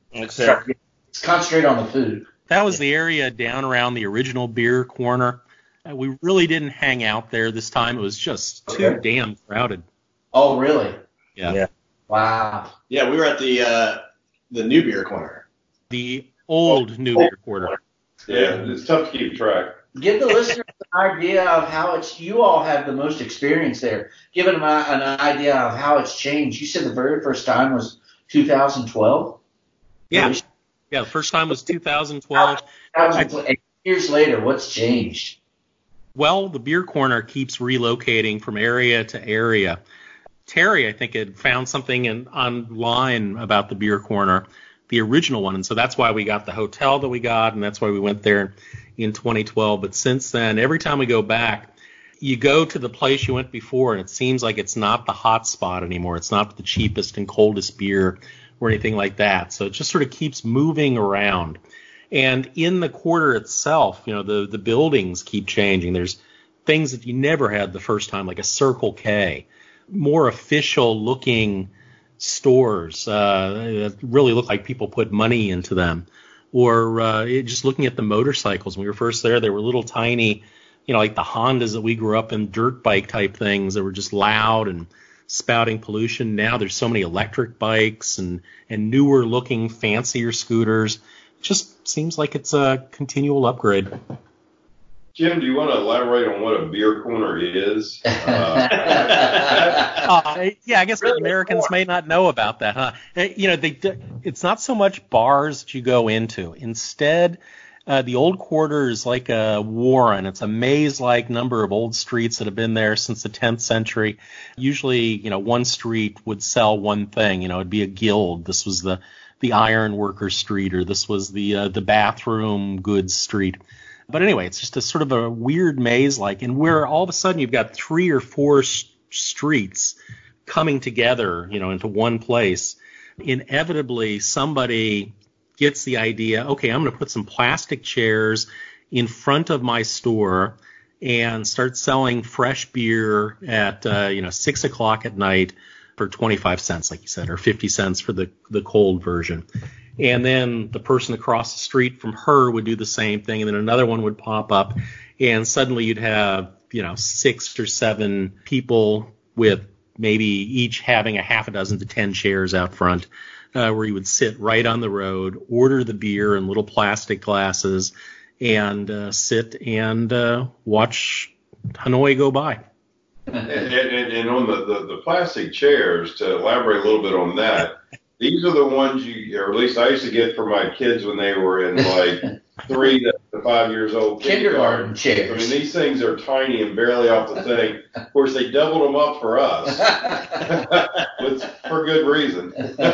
concentrate on the food. That was the area down around the original beer corner. We really didn't hang out there this time. It was just too damn crowded. Oh, really? Yeah. Wow. Yeah, we were at the new beer corner. The old new beer corner. Yeah, it's tough to keep track. Give the listeners an idea of how you all have the most experience there. Give them an idea of how it's changed. You said the very first time was 2012? Yeah. Yeah, the first time was 2012. 8 years later, what's changed? Well, the beer corner keeps relocating from area to area. Terry, I think, had found something online about the beer corner, the original one, and so that's why we got the hotel that we got, and that's why we went there in 2012. But since then, every time we go back, you go to the place you went before, and it seems like it's not the hot spot anymore. It's not the cheapest and coldest beer or anything like that. So it just sort of keeps moving around. And in the quarter itself, the buildings keep changing. There's things that you never had the first time, like a Circle K, more official looking stores that really look like people put money into them. Or just looking at the motorcycles. When we were first there, they were little tiny, like the Hondas that we grew up in, dirt bike type things that were just loud and spouting pollution. Now there's so many electric bikes and newer looking, fancier scooters. It just seems like it's a continual upgrade. Jim, do you want to elaborate on what a beer corner is? Yeah, I guess Americans may not know about that, huh? It's not so much bars that you go into. Instead, the old quarter is like a warren. It's a maze-like number of old streets that have been there since the 10th century. Usually, one street would sell one thing. It'd be a guild. This was the iron worker street, or this was the bathroom goods street. But anyway, it's just a sort of a weird maze-like, and where all of a sudden you've got 3 or 4 streets coming together, into one place. Inevitably, somebody gets the idea, okay, I'm going to put some plastic chairs in front of my store, and start selling fresh beer at 6 o'clock at night for 25 cents, like you said, or 50 cents for the cold version. And then the person across the street from her would do the same thing, and then another one would pop up, and suddenly you'd have 6 or 7 people with maybe each having a half a dozen to 10 chairs out front, where you would sit right on the road, order the beer in little plastic glasses, and sit and watch Hanoi go by. And on the plastic chairs, to elaborate a little bit on that, these are the ones or at least I used to get for my kids when they were in like 3 to 5 years old. Kindergarten chairs. I mean, these things are tiny and barely off the thing. Of course, they doubled them up for us, for good reason.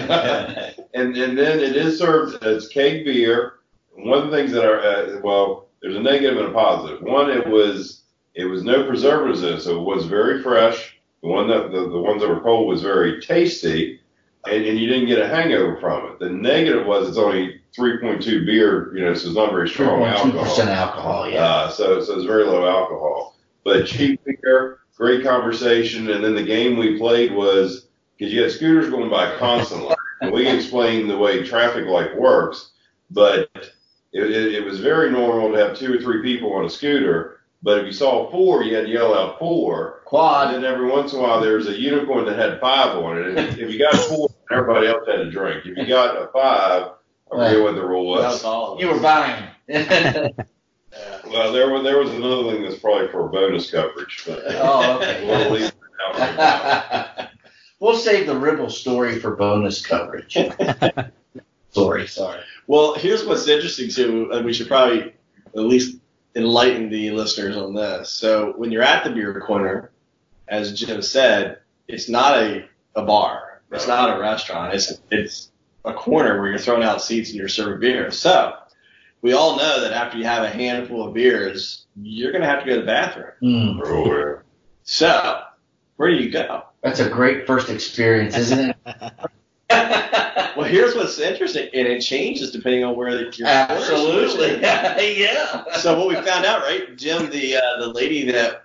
and then it is served as keg beer. One of the things that are, there's a negative and a positive. One, it was no preservatives in it, so it was very fresh. The ones that were cold was very tasty, and you didn't get a hangover from it. The negative was it's only 3.2 beer, so it's not very strong alcohol. 2% alcohol, yeah. So it's very low alcohol. But cheap beer, great conversation, and then the game we played was, because you had scooters going by constantly, and we explained the way traffic light works, but it was very normal to have 2 or 3 people on a scooter. But if you saw 4, you had to yell out 4. Quad. And then every once in a while, there's a unicorn that had 5 on it. And if you got 4, everybody else had a drink. If you got a 5, I forget what the rule was. You were buying. Well, there was another thing that's probably for bonus coverage. But okay. We'll leave it out right now. We'll save the Ribble story for bonus coverage. Sorry. Well, here's what's interesting, too, and we should probably at least enlighten the listeners on this. So when you're at the beer corner, as Jim said, it's not a bar. It's not a restaurant. It's a corner where you're throwing out seats and you're serving beer. So we all know that after you have a handful of beers, you're going to have to go to the bathroom. So where do you go? That's a great first experience, isn't it? Well, here's what's interesting, and it changes depending on where you're. Absolutely, yeah. So what we found out, right, Jim, the lady that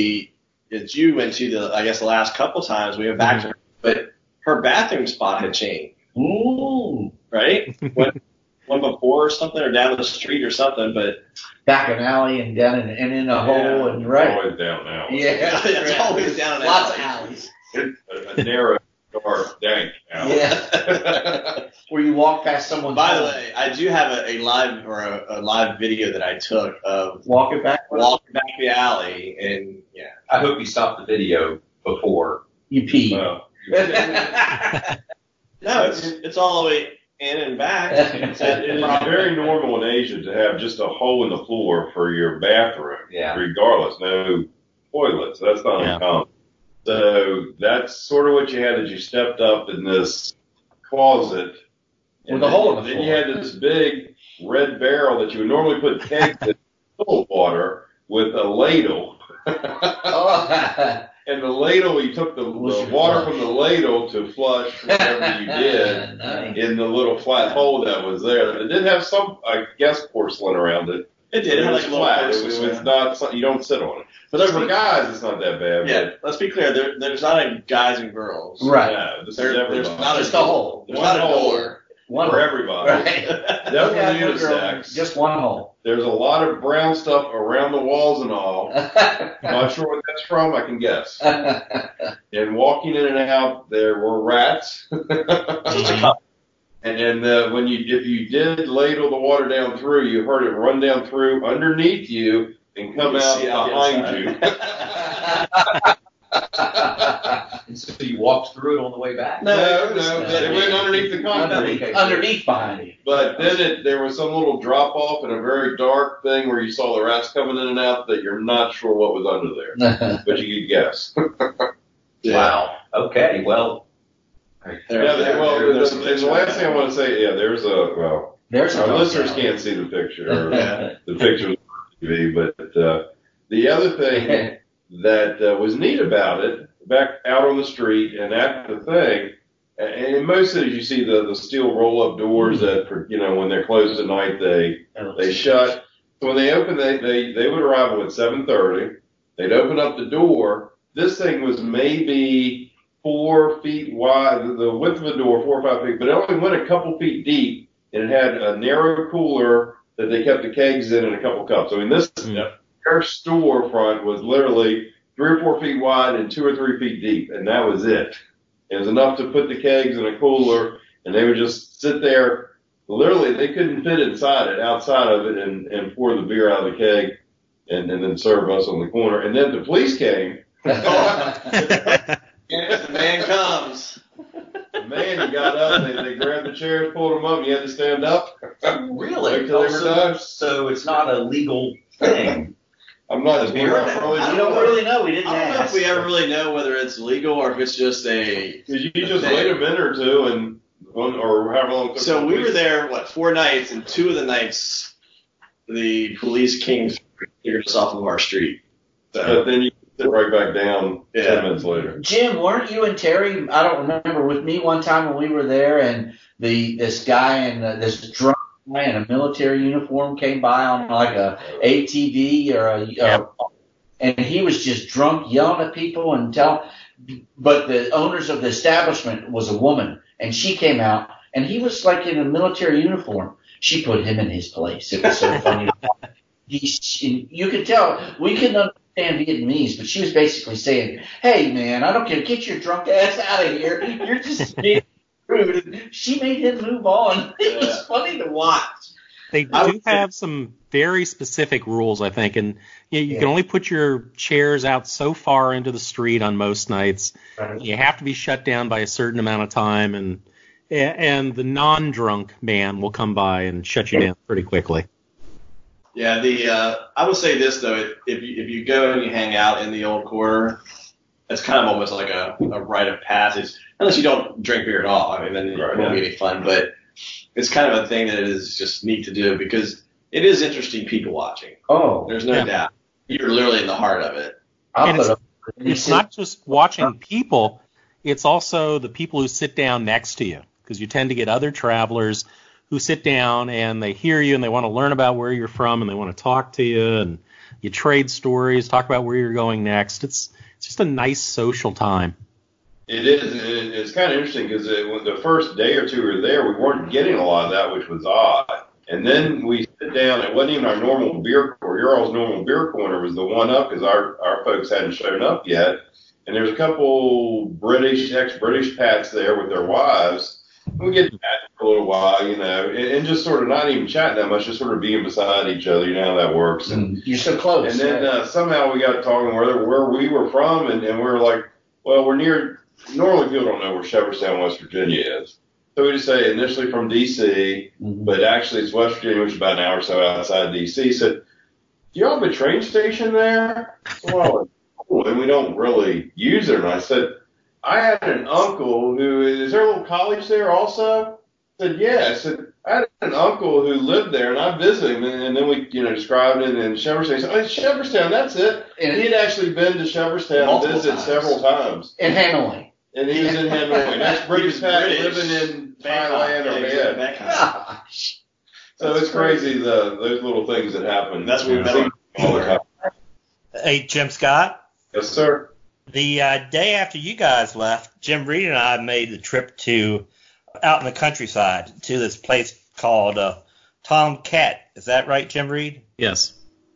you went to the last couple times, we went back to her, but her bathroom spot had changed. Ooh. Right? Went before or something, or down the street or something, but back an alley and down in a hole and right. Always down an alley. Yeah, it's always down an alley. Lots of alleys. A narrow, dark, dank alley. Yeah. Where you walk past someone. By the way, I do have a live video that I took of walking back the alley, and I hope you stopped the video before you pee. No, it's all the way in and back. It is very normal in Asia to have just a hole in the floor for your bathroom, regardless. No toilets. That's not uncommon. So that's sort of what you had as you stepped up in this closet. With a hole in the floor. Then you had this big red barrel that you would normally put kegs in cold water with a ladle. And the ladle, you took the water from the ladle to flush whatever you did in the little flat hole that was there. It did have some, I guess, porcelain around it. It did. It had was flat. It was not. You don't sit on it. But for guys, it's not that bad. Yeah. Let's be clear. There's not a guys and girls. Right. Yeah, There's not just a hole. There's not a door. One for hole. everybody. Right. Definitely unisex. Just one hole. There's a lot of brown stuff around the walls and all. Not sure what that's from. I can guess. And walking in and out, there were rats. And then if you did ladle the water down through, you heard it run down through underneath you and come out behind you. And so you walked through it on the way back? No, it went underneath the concrete. Underneath behind you. But then there was some little drop off and a very dark thing where you saw the rats coming in and out that you're not sure what was under there, but you could guess. Wow. Okay. Well. The last thing I want to say, our listeners can't see the picture, or the picture on TV, but the other thing that was neat about it, back out on the street and at the thing, and in most cities you see the steel roll-up doors that, when they're closed at night, they shut. So when they opened, they would arrive at 7:30. They'd open up the door. This thing was maybe 4 feet wide, the width of the door, 4 or 5 feet, but it only went a couple feet deep, and it had a narrow cooler that they kept the kegs in and a couple cups. I mean, this their storefront was literally 3 or 4 feet wide and 2 or 3 feet deep, and that was it. It was enough to put the kegs in a cooler, and they would just sit there. Literally, they couldn't fit outside of it, and pour the beer out of the keg, and then serve us on the corner. And then the police came. Yes, the man comes. The man, he got up, they grabbed the chairs, pulled them up, and you had to stand up. Really? Wait till they were done. So it's not a legal thing. I'm not We don't really know. We didn't I don't know if ask. we ever really know whether it's legal or if it's just a. You just wait a minute or two, or however long it took. So we were there, 4 nights, and 2 of the nights, the police came and figured us off of our street. But So, then you sit right back down 10 minutes later. Jim, weren't you and Terry, I don't remember, with me one time when we were there, and this guy and this drunk guy in a military uniform came by on like a ATV and he was just drunk, yelling at people but the owners of the establishment was a woman, and she came out, and he was like in a military uniform. She put him in his place. It was so funny. You could tell, we couldn't understand Vietnamese, but she was basically saying, "Hey, man, I don't care. Get your drunk ass out of here. You're just being rude." And she made him move on. It was funny to watch. They do have some very specific rules, I think, and you can only put your chairs out so far into the street on most nights. Right. You have to be shut down by a certain amount of time, and the non-drunk man will come by and shut you down pretty quickly. yeah, I would say this, though. If you go and you hang out in the old quarter, it's kind of almost like a rite of passage, unless you don't drink beer at all. I mean, then it won't be any fun, but it's kind of a thing that is just neat to do because it is interesting people watching. Oh, There's no doubt. You're literally in the heart of it. It's not just watching people, it's also the people who sit down next to you, because you tend to get other travelers who sit down and they hear you and they want to learn about where you're from and they want to talk to you, and you trade stories, talk about where you're going next. It's just a nice social time. It is. It's kind of interesting because the first day or two we were there, we weren't getting a lot of that, which was odd. And then we sit down. It wasn't even our normal beer corner. Your all's normal beer corner was the one up because our folks hadn't shown up yet. And there's a couple ex-British Pats there with their wives. We get chatting for a little while, and just sort of not even chatting that much, just sort of being beside each other. You know how that works. And you're so close. And then somehow we got talking where we were from, and we were like, well, we're near. Normally people don't know where Shepherdstown, West Virginia is. So we just say initially from D.C., but actually it's West Virginia, which is about an hour or so outside D.C. Said, do y'all have a train station there? Well, and we don't really use it. And I said, I had an uncle is there a little college there also? I said, yeah. I said, I had an uncle who lived there, and I visited him, and then we, described it in Shepherdstown. He said, oh, Shepherdstown, that's it. And he had actually been to Shepherdstown and visited several times. In Hanoi. And he was in Hanoi. That's British Pat living in Thailand or Gosh. So it's crazy, those little things that happen. That's what we met all the time. Hey, Jim Scott. Yes, sir. The day after you guys left, Jim Reed and I made the trip out in the countryside to this place called Tom Cat. Is that right, Jim Reed? Yes.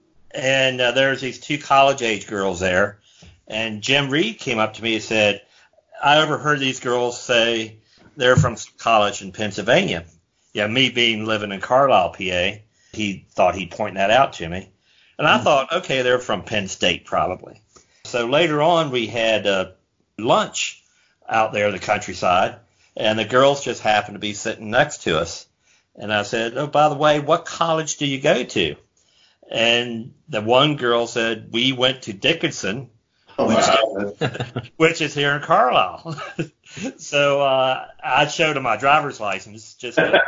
And there's these 2 college-age girls there. And Jim Reed came up to me and said, I overheard these girls say they're from college in Pennsylvania. Yeah, me living in Carlisle, PA, he thought he'd point that out to me. And I thought, okay, they're from Penn State probably. So later on, we had lunch out there in the countryside, and the girls just happened to be sitting next to us. And I said, oh, by the way, what college do you go to? And the one girl said, we went to Dickinson, which is here in Carlisle. So I showed them my driver's license just to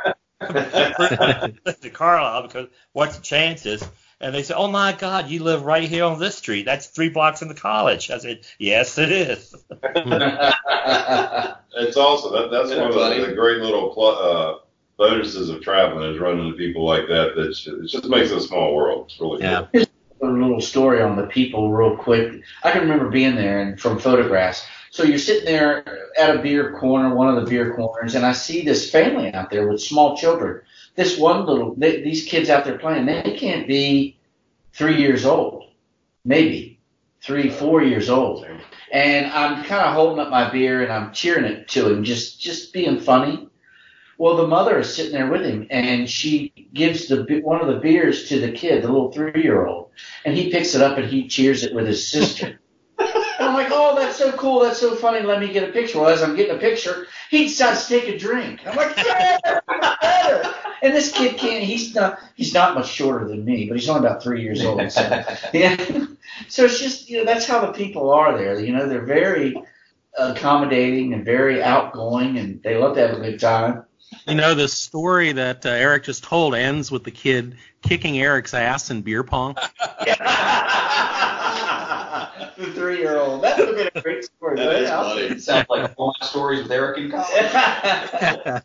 Carlisle because what's the chances? And they said, oh, my God, you live right here on this street. That's 3 blocks into college. I said, yes, it is. It's awesome. That's one of the great little bonuses of traveling is running into people like that. It just makes it a small world. It's really cool. Here's a little story on the people real quick. I can remember being there and from photographs. So you're sitting there at a beer corner, one of the beer corners, and I see this family out there with small children. These kids out there playing, they can't be 3 years old, maybe 3, 4 years old. And I'm kind of holding up my beer and I'm cheering it to him, just being funny. Well, the mother is sitting there with him, and she gives one of the beers to the kid, the little 3-year-old, and he picks it up and he cheers it with his sister. And I'm like, oh, that's so cool, that's so funny, let me get a picture. Well, as I'm getting a picture, he decides to take a drink. I'm like, better. And this kid can't, he's not much shorter than me, but he's only about 3 years old. So, yeah. So it's just, that's how the people are there. They're very accommodating and very outgoing, and they love to have a good time. The story that Eric just told ends with the kid kicking Eric's ass in beer pong. The 3-year-old. That would have been a great story. That is funny. It sounds like all my stories with Eric in college.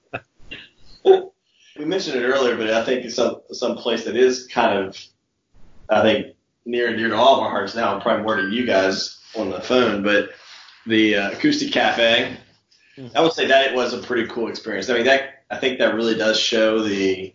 We mentioned it earlier, but I think it's some place that is kind of, I think, near and dear to all of our hearts now, and probably more to you guys on the phone, but the Acoustic Cafe. I would say that it was a pretty cool experience. I mean, I think that really does show the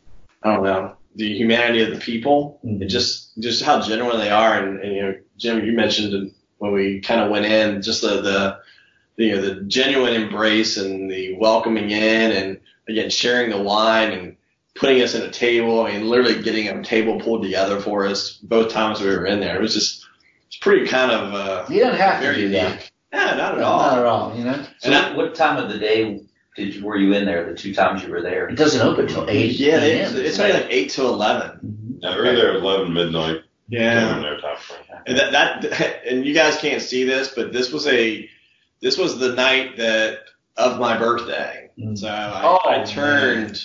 humanity of the people, and just how genuine they are. And Jim, you mentioned when we kind of went in, just the genuine embrace and the welcoming in, and again sharing the wine and putting us at a table. I mean, literally getting a table pulled together for us both times we were in there. It's pretty kind of you don't have very to do unique. that. Yeah, not at all. Not at all. So what time of the day were you in there? The 2 times you were there? It doesn't open till 8. Yeah, it's only like 8 to 11. Mm-hmm. Yeah, we were there at 11 midnight. Yeah. Their time frame. And and you guys can't see this, but this was the night of my birthday. So I turned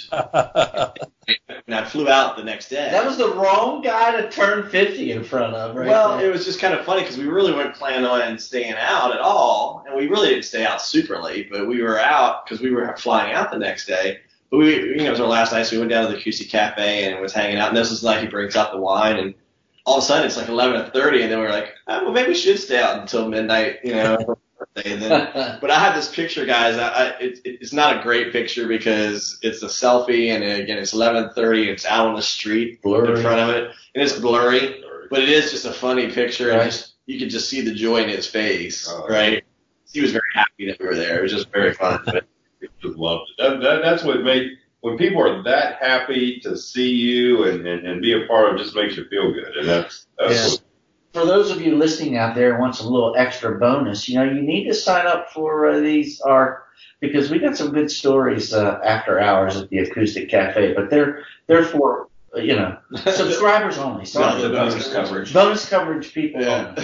and I flew out the next day. That was the wrong guy to turn 50 in front of, right? Well, it was just kind of funny because we really weren't planning on staying out at all, and we really didn't stay out super late, but we were out because we were flying out the next day. But it was our last night, so we went down to the Acoustic Cafe and was hanging out. And this is the night he brings out the wine, and all of a sudden it's like 11:30, and then we're like, well, maybe we should stay out until midnight, for birthday. And then, but I have this picture, guys. It's not a great picture because it's a selfie, and again, it's 11:30. It's out on the street in front of it, and it's blurry. But it is just a funny picture, right. And you could just see the joy in his face, right? He was very happy that we were there. It was just very fun. But just loved it. That's what made, when people are that happy to see you and be a part of, it just makes you feel good, and that's what. For those of you listening out there who wants a little extra bonus, you need to sign up for because we got some good stories after hours at the Acoustic Cafe, but they're for subscribers only. Not the bonus coverage. Bonus coverage people. Yeah.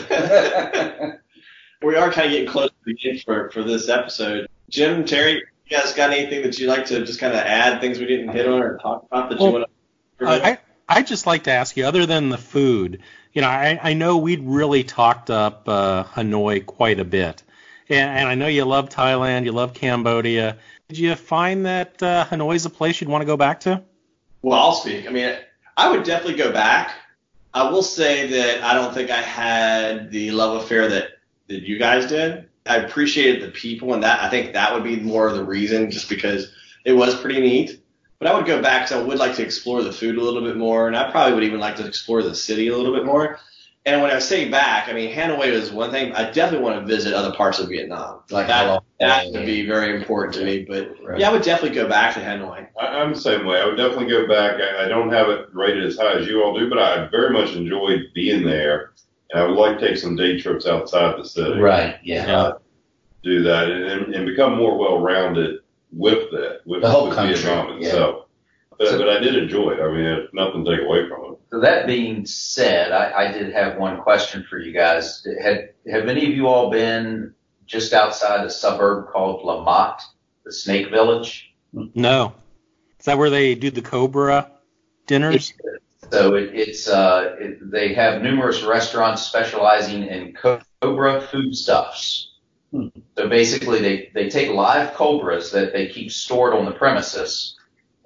We are kind of getting close to the end for this episode. Jim, Terry, you guys got anything that you'd like to just kind of add, things we didn't hit on or talk about that you want to? I'd just like to ask you, other than the food, I know we'd really talked up Hanoi quite a bit. And I know you love Thailand, you love Cambodia. Did you find that Hanoi's a place you'd want to go back to? Well, I'll speak. I mean, I would definitely go back. I will say that I don't think I had the love affair that you guys did. I appreciated the people, and I think that would be more of the reason, just because it was pretty neat. But I would go back because I would like to explore the food a little bit more, and I probably would even like to explore the city a little bit more. And when I say back, I mean, Hanoi is one thing. I definitely want to visit other parts of Vietnam. Like that would be very important to me. But yeah, I would definitely go back to Hanoi. I'm the same way. I would definitely go back. I don't have it rated as high as you all do, but I very much enjoyed being there. And I would like to take some day trips outside the city. Right, yeah. Do that and become more well-rounded with that, with the whole country. Vietnam itself. Yeah. But I did enjoy it. I mean, there's nothing to take away from it. So that being said, I did have one question for you guys. Have any of you all been just outside a suburb called La Motte, the Snake Village? No. Is that where they do the Cobra dinners? So they have numerous restaurants specializing in Cobra foodstuffs. So basically they take live cobras that they keep stored on the premises,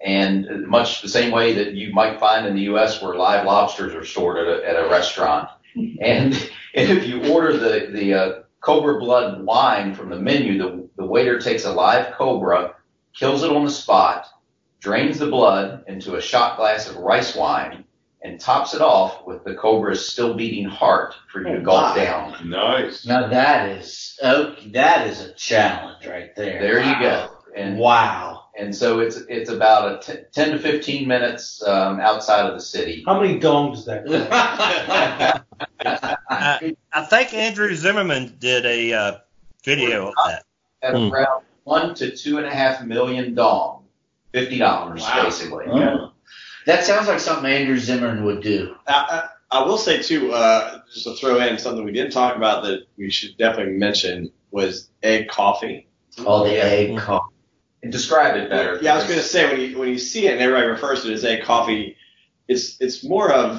and much the same way that you might find in the U.S. where live lobsters are stored at a restaurant. And if you order the cobra blood wine from the menu, the waiter takes a live cobra, kills it on the spot, drains the blood into a shot glass of rice wine, and tops it off with the cobra's still beating heart for you to gulp down. Nice. Now that is a challenge right there. There you go. And wow. And so it's about 10 to 15 minutes outside of the city. How many dongs does that cost? I think Andrew Zimmerman did a video of that. At around 1 to 2.5 million dong, $50 basically. Oh. That sounds like something Andrew Zimmerman would do. I will say too, just to throw in something we didn't talk about that we should definitely mention was egg coffee. Oh, the egg coffee. Describe it better. Yeah, I was going to say when you see it and everybody refers to it as egg coffee, it's more of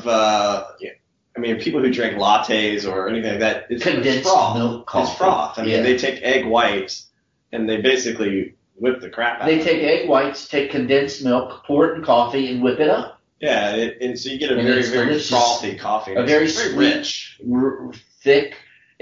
people who drink lattes or anything like that. It's condensed froth. milk coffee. It's froth. I mean, they take egg whites and they basically whip the crap out. They take egg whites, take condensed milk, pour it in coffee, and whip it up. Yeah, and so you get a very frothy coffee. A very sweet, rich, thick.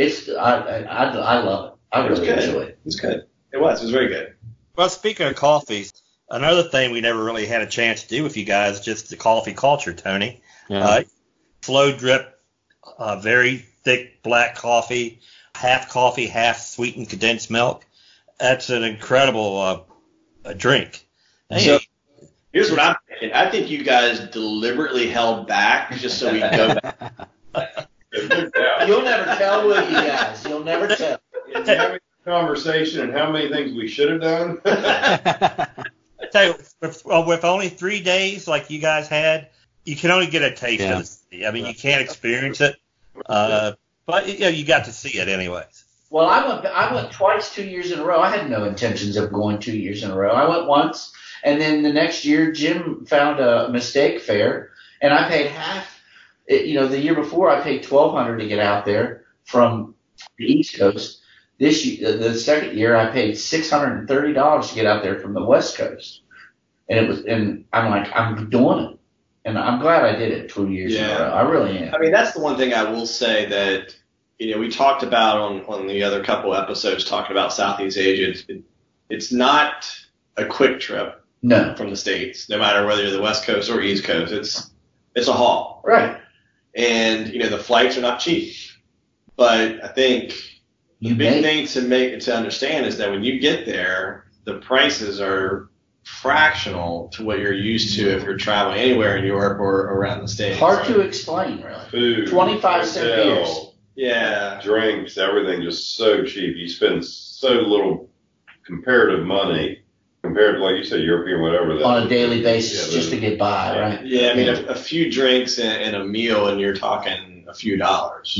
I love it. I really enjoy it. It was good. It was very good. Well, speaking of coffees, another thing we never really had a chance to do with you guys, just the coffee culture, Tony. Yeah. Slow drip, very thick black coffee, half sweetened condensed milk. That's an incredible drink. So here's what I'm thinking. I think you guys deliberately held back just so we can go back. You'll never tell, will you guys? You'll never tell. Having a conversation and how many things we should have done. I tell you, with only 3 days like you guys had, you can only get a taste of the city. I mean, you can't experience it, but you got to see it anyways. Well, I went twice 2 years in a row. I had no intentions of going 2 years in a row. I went once, and then the next year, Jim found a mistake fare, and I paid half. The year before, I paid $1,200 to get out there from the East Coast. This year, the second year, I paid $630 to get out there from the West Coast, and I'm like, I'm doing it, and I'm glad I did it 2 years in a row. I really am. I mean, that's the one thing I will say that we talked about on the other couple episodes talking about Southeast Asia. It's not a quick trip from the States, no matter whether you're the West Coast or East Coast. It's a haul, right? And the flights are not cheap, but I think the big thing to understand is that when you get there, the prices are fractional to what you're used to if you're traveling anywhere in Europe or around the States. Hard to explain, really. Food, 25-cent beers. Yeah. Drinks, everything just so cheap. You spend so little comparative money compared to, like you said, European, whatever. On a daily basis just to get by, right? Yeah, I mean, a few drinks and a meal, and you're talking a few dollars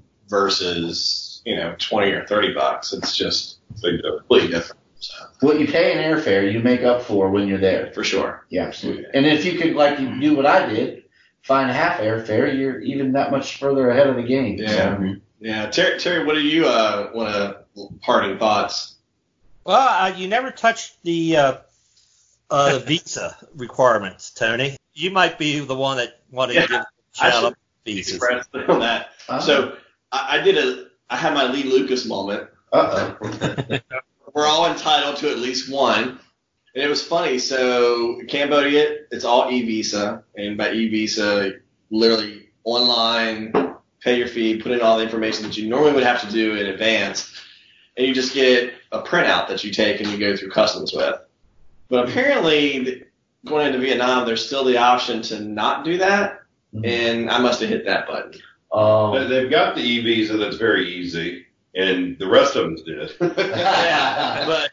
versus, $20 or $30. It's just completely different. So. What you pay in airfare, you make up for when you're there. For sure. Yeah, absolutely. And if you could, like you do what I did, find half airfare, you're even that much further ahead of the game. Yeah. So. Yeah. Terry, what do you want to parting thoughts? Well, you never touched the visa requirements, Tony. You might be the one that wanted to give a shout out visas. On that. So I had my Lee Lucas moment. We're all entitled to at least one. And it was funny. So Cambodia, it's all e-visa. And by e-visa, literally online, pay your fee, put in all the information that you normally would have to do in advance. And you just get a printout that you take and you go through customs with. But apparently, going into Vietnam, there's still the option to not do that. And I must have hit that button. They've got the e-visa that's very easy. And the rest of them did. Yeah, but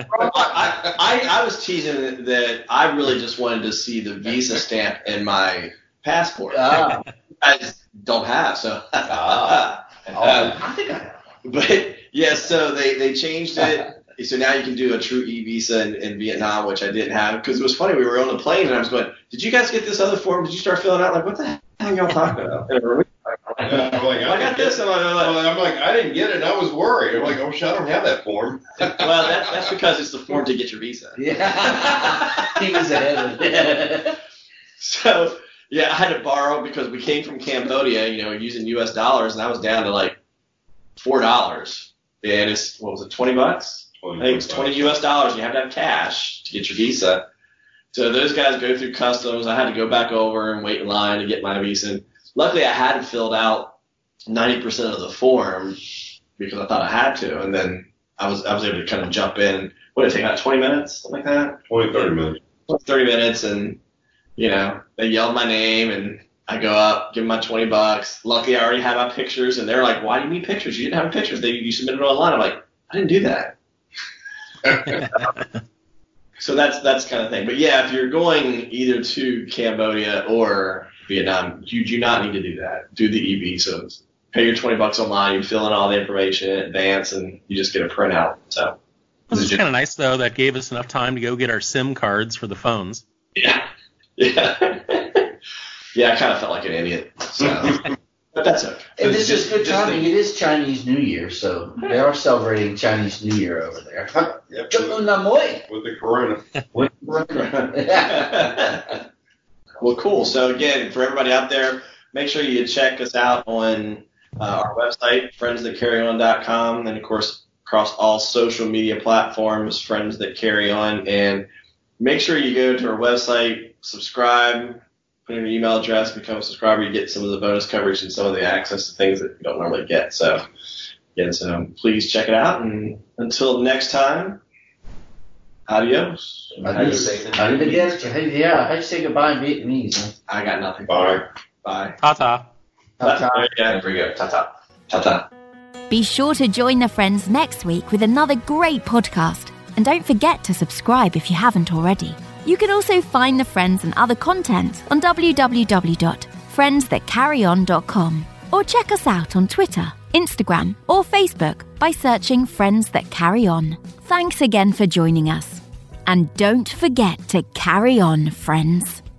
I was teasing that I really just wanted to see the visa stamp in my passport. I just don't have, so. I think I have. But yeah, so they changed it. So now you can do a true e-visa in Vietnam, which I didn't have. Because it was funny, we were on the plane and I was going, did you guys get this other form? Did you start filling out? Like, what the hell are y'all talking about? I'm like, I got this. And I'm like, I didn't get it. And I was worried. I'm like, oh, shit, I don't have that form. Well, that's because it's the form to get your visa. Yeah. He was ahead of it. So, yeah, I had to borrow because we came from Cambodia, using U.S. dollars, and I was down to like $4. And it's, what was it, $20? I think it's $20 US. You have to have cash to get your visa. So those guys go through customs. I had to go back over and wait in line to get my visa. And luckily, I hadn't filled out 90% of the form because I thought I had to. And then I was able to kind of jump in. What did it take, about 20 minutes, something like that? 30 minutes. 30 minutes, and, they yelled my name, and I go up, give them my $20. Luckily, I already had my pictures, and they're like, "Why do you need pictures? You didn't have pictures. You submitted online." I'm like, "I didn't do that." So that's kind of thing. But yeah, if you're going either to Cambodia or Vietnam, you do not need to do that. Do the e-visas. Pay your $20 online. You fill in all the information in advance, and you just get a printout. So this is kind of nice though. That gave us enough time to go get our SIM cards for the phones. Yeah. Yeah, I kind of felt like an idiot. So, but that's okay. And this is good timing. It is Chinese New Year, so they are celebrating Chinese New Year over there. Yep. With the corona. Well, cool. So again, for everybody out there, make sure you check us out on our website, friendsthatcarryon.com, and of course across all social media platforms, Friends That Carry On, and make sure you go to our website, subscribe, put in your email address, become a subscriber. You get some of the bonus coverage and some of the access to things that you don't normally get. So, please check it out. And until next time, adios. How do you say goodbye in Vietnamese? I got nothing. Bye. Bye. Ta-ta. Ta-ta. There we go. Ta-ta. Ta-ta. Be sure to join the friends next week with another great podcast. And don't forget to subscribe if you haven't already. You can also find the Friends and other content on www.friendsthatcarryon.com, or check us out on Twitter, Instagram, or Facebook by searching Friends That Carry On. Thanks again for joining us. And don't forget to carry on, friends.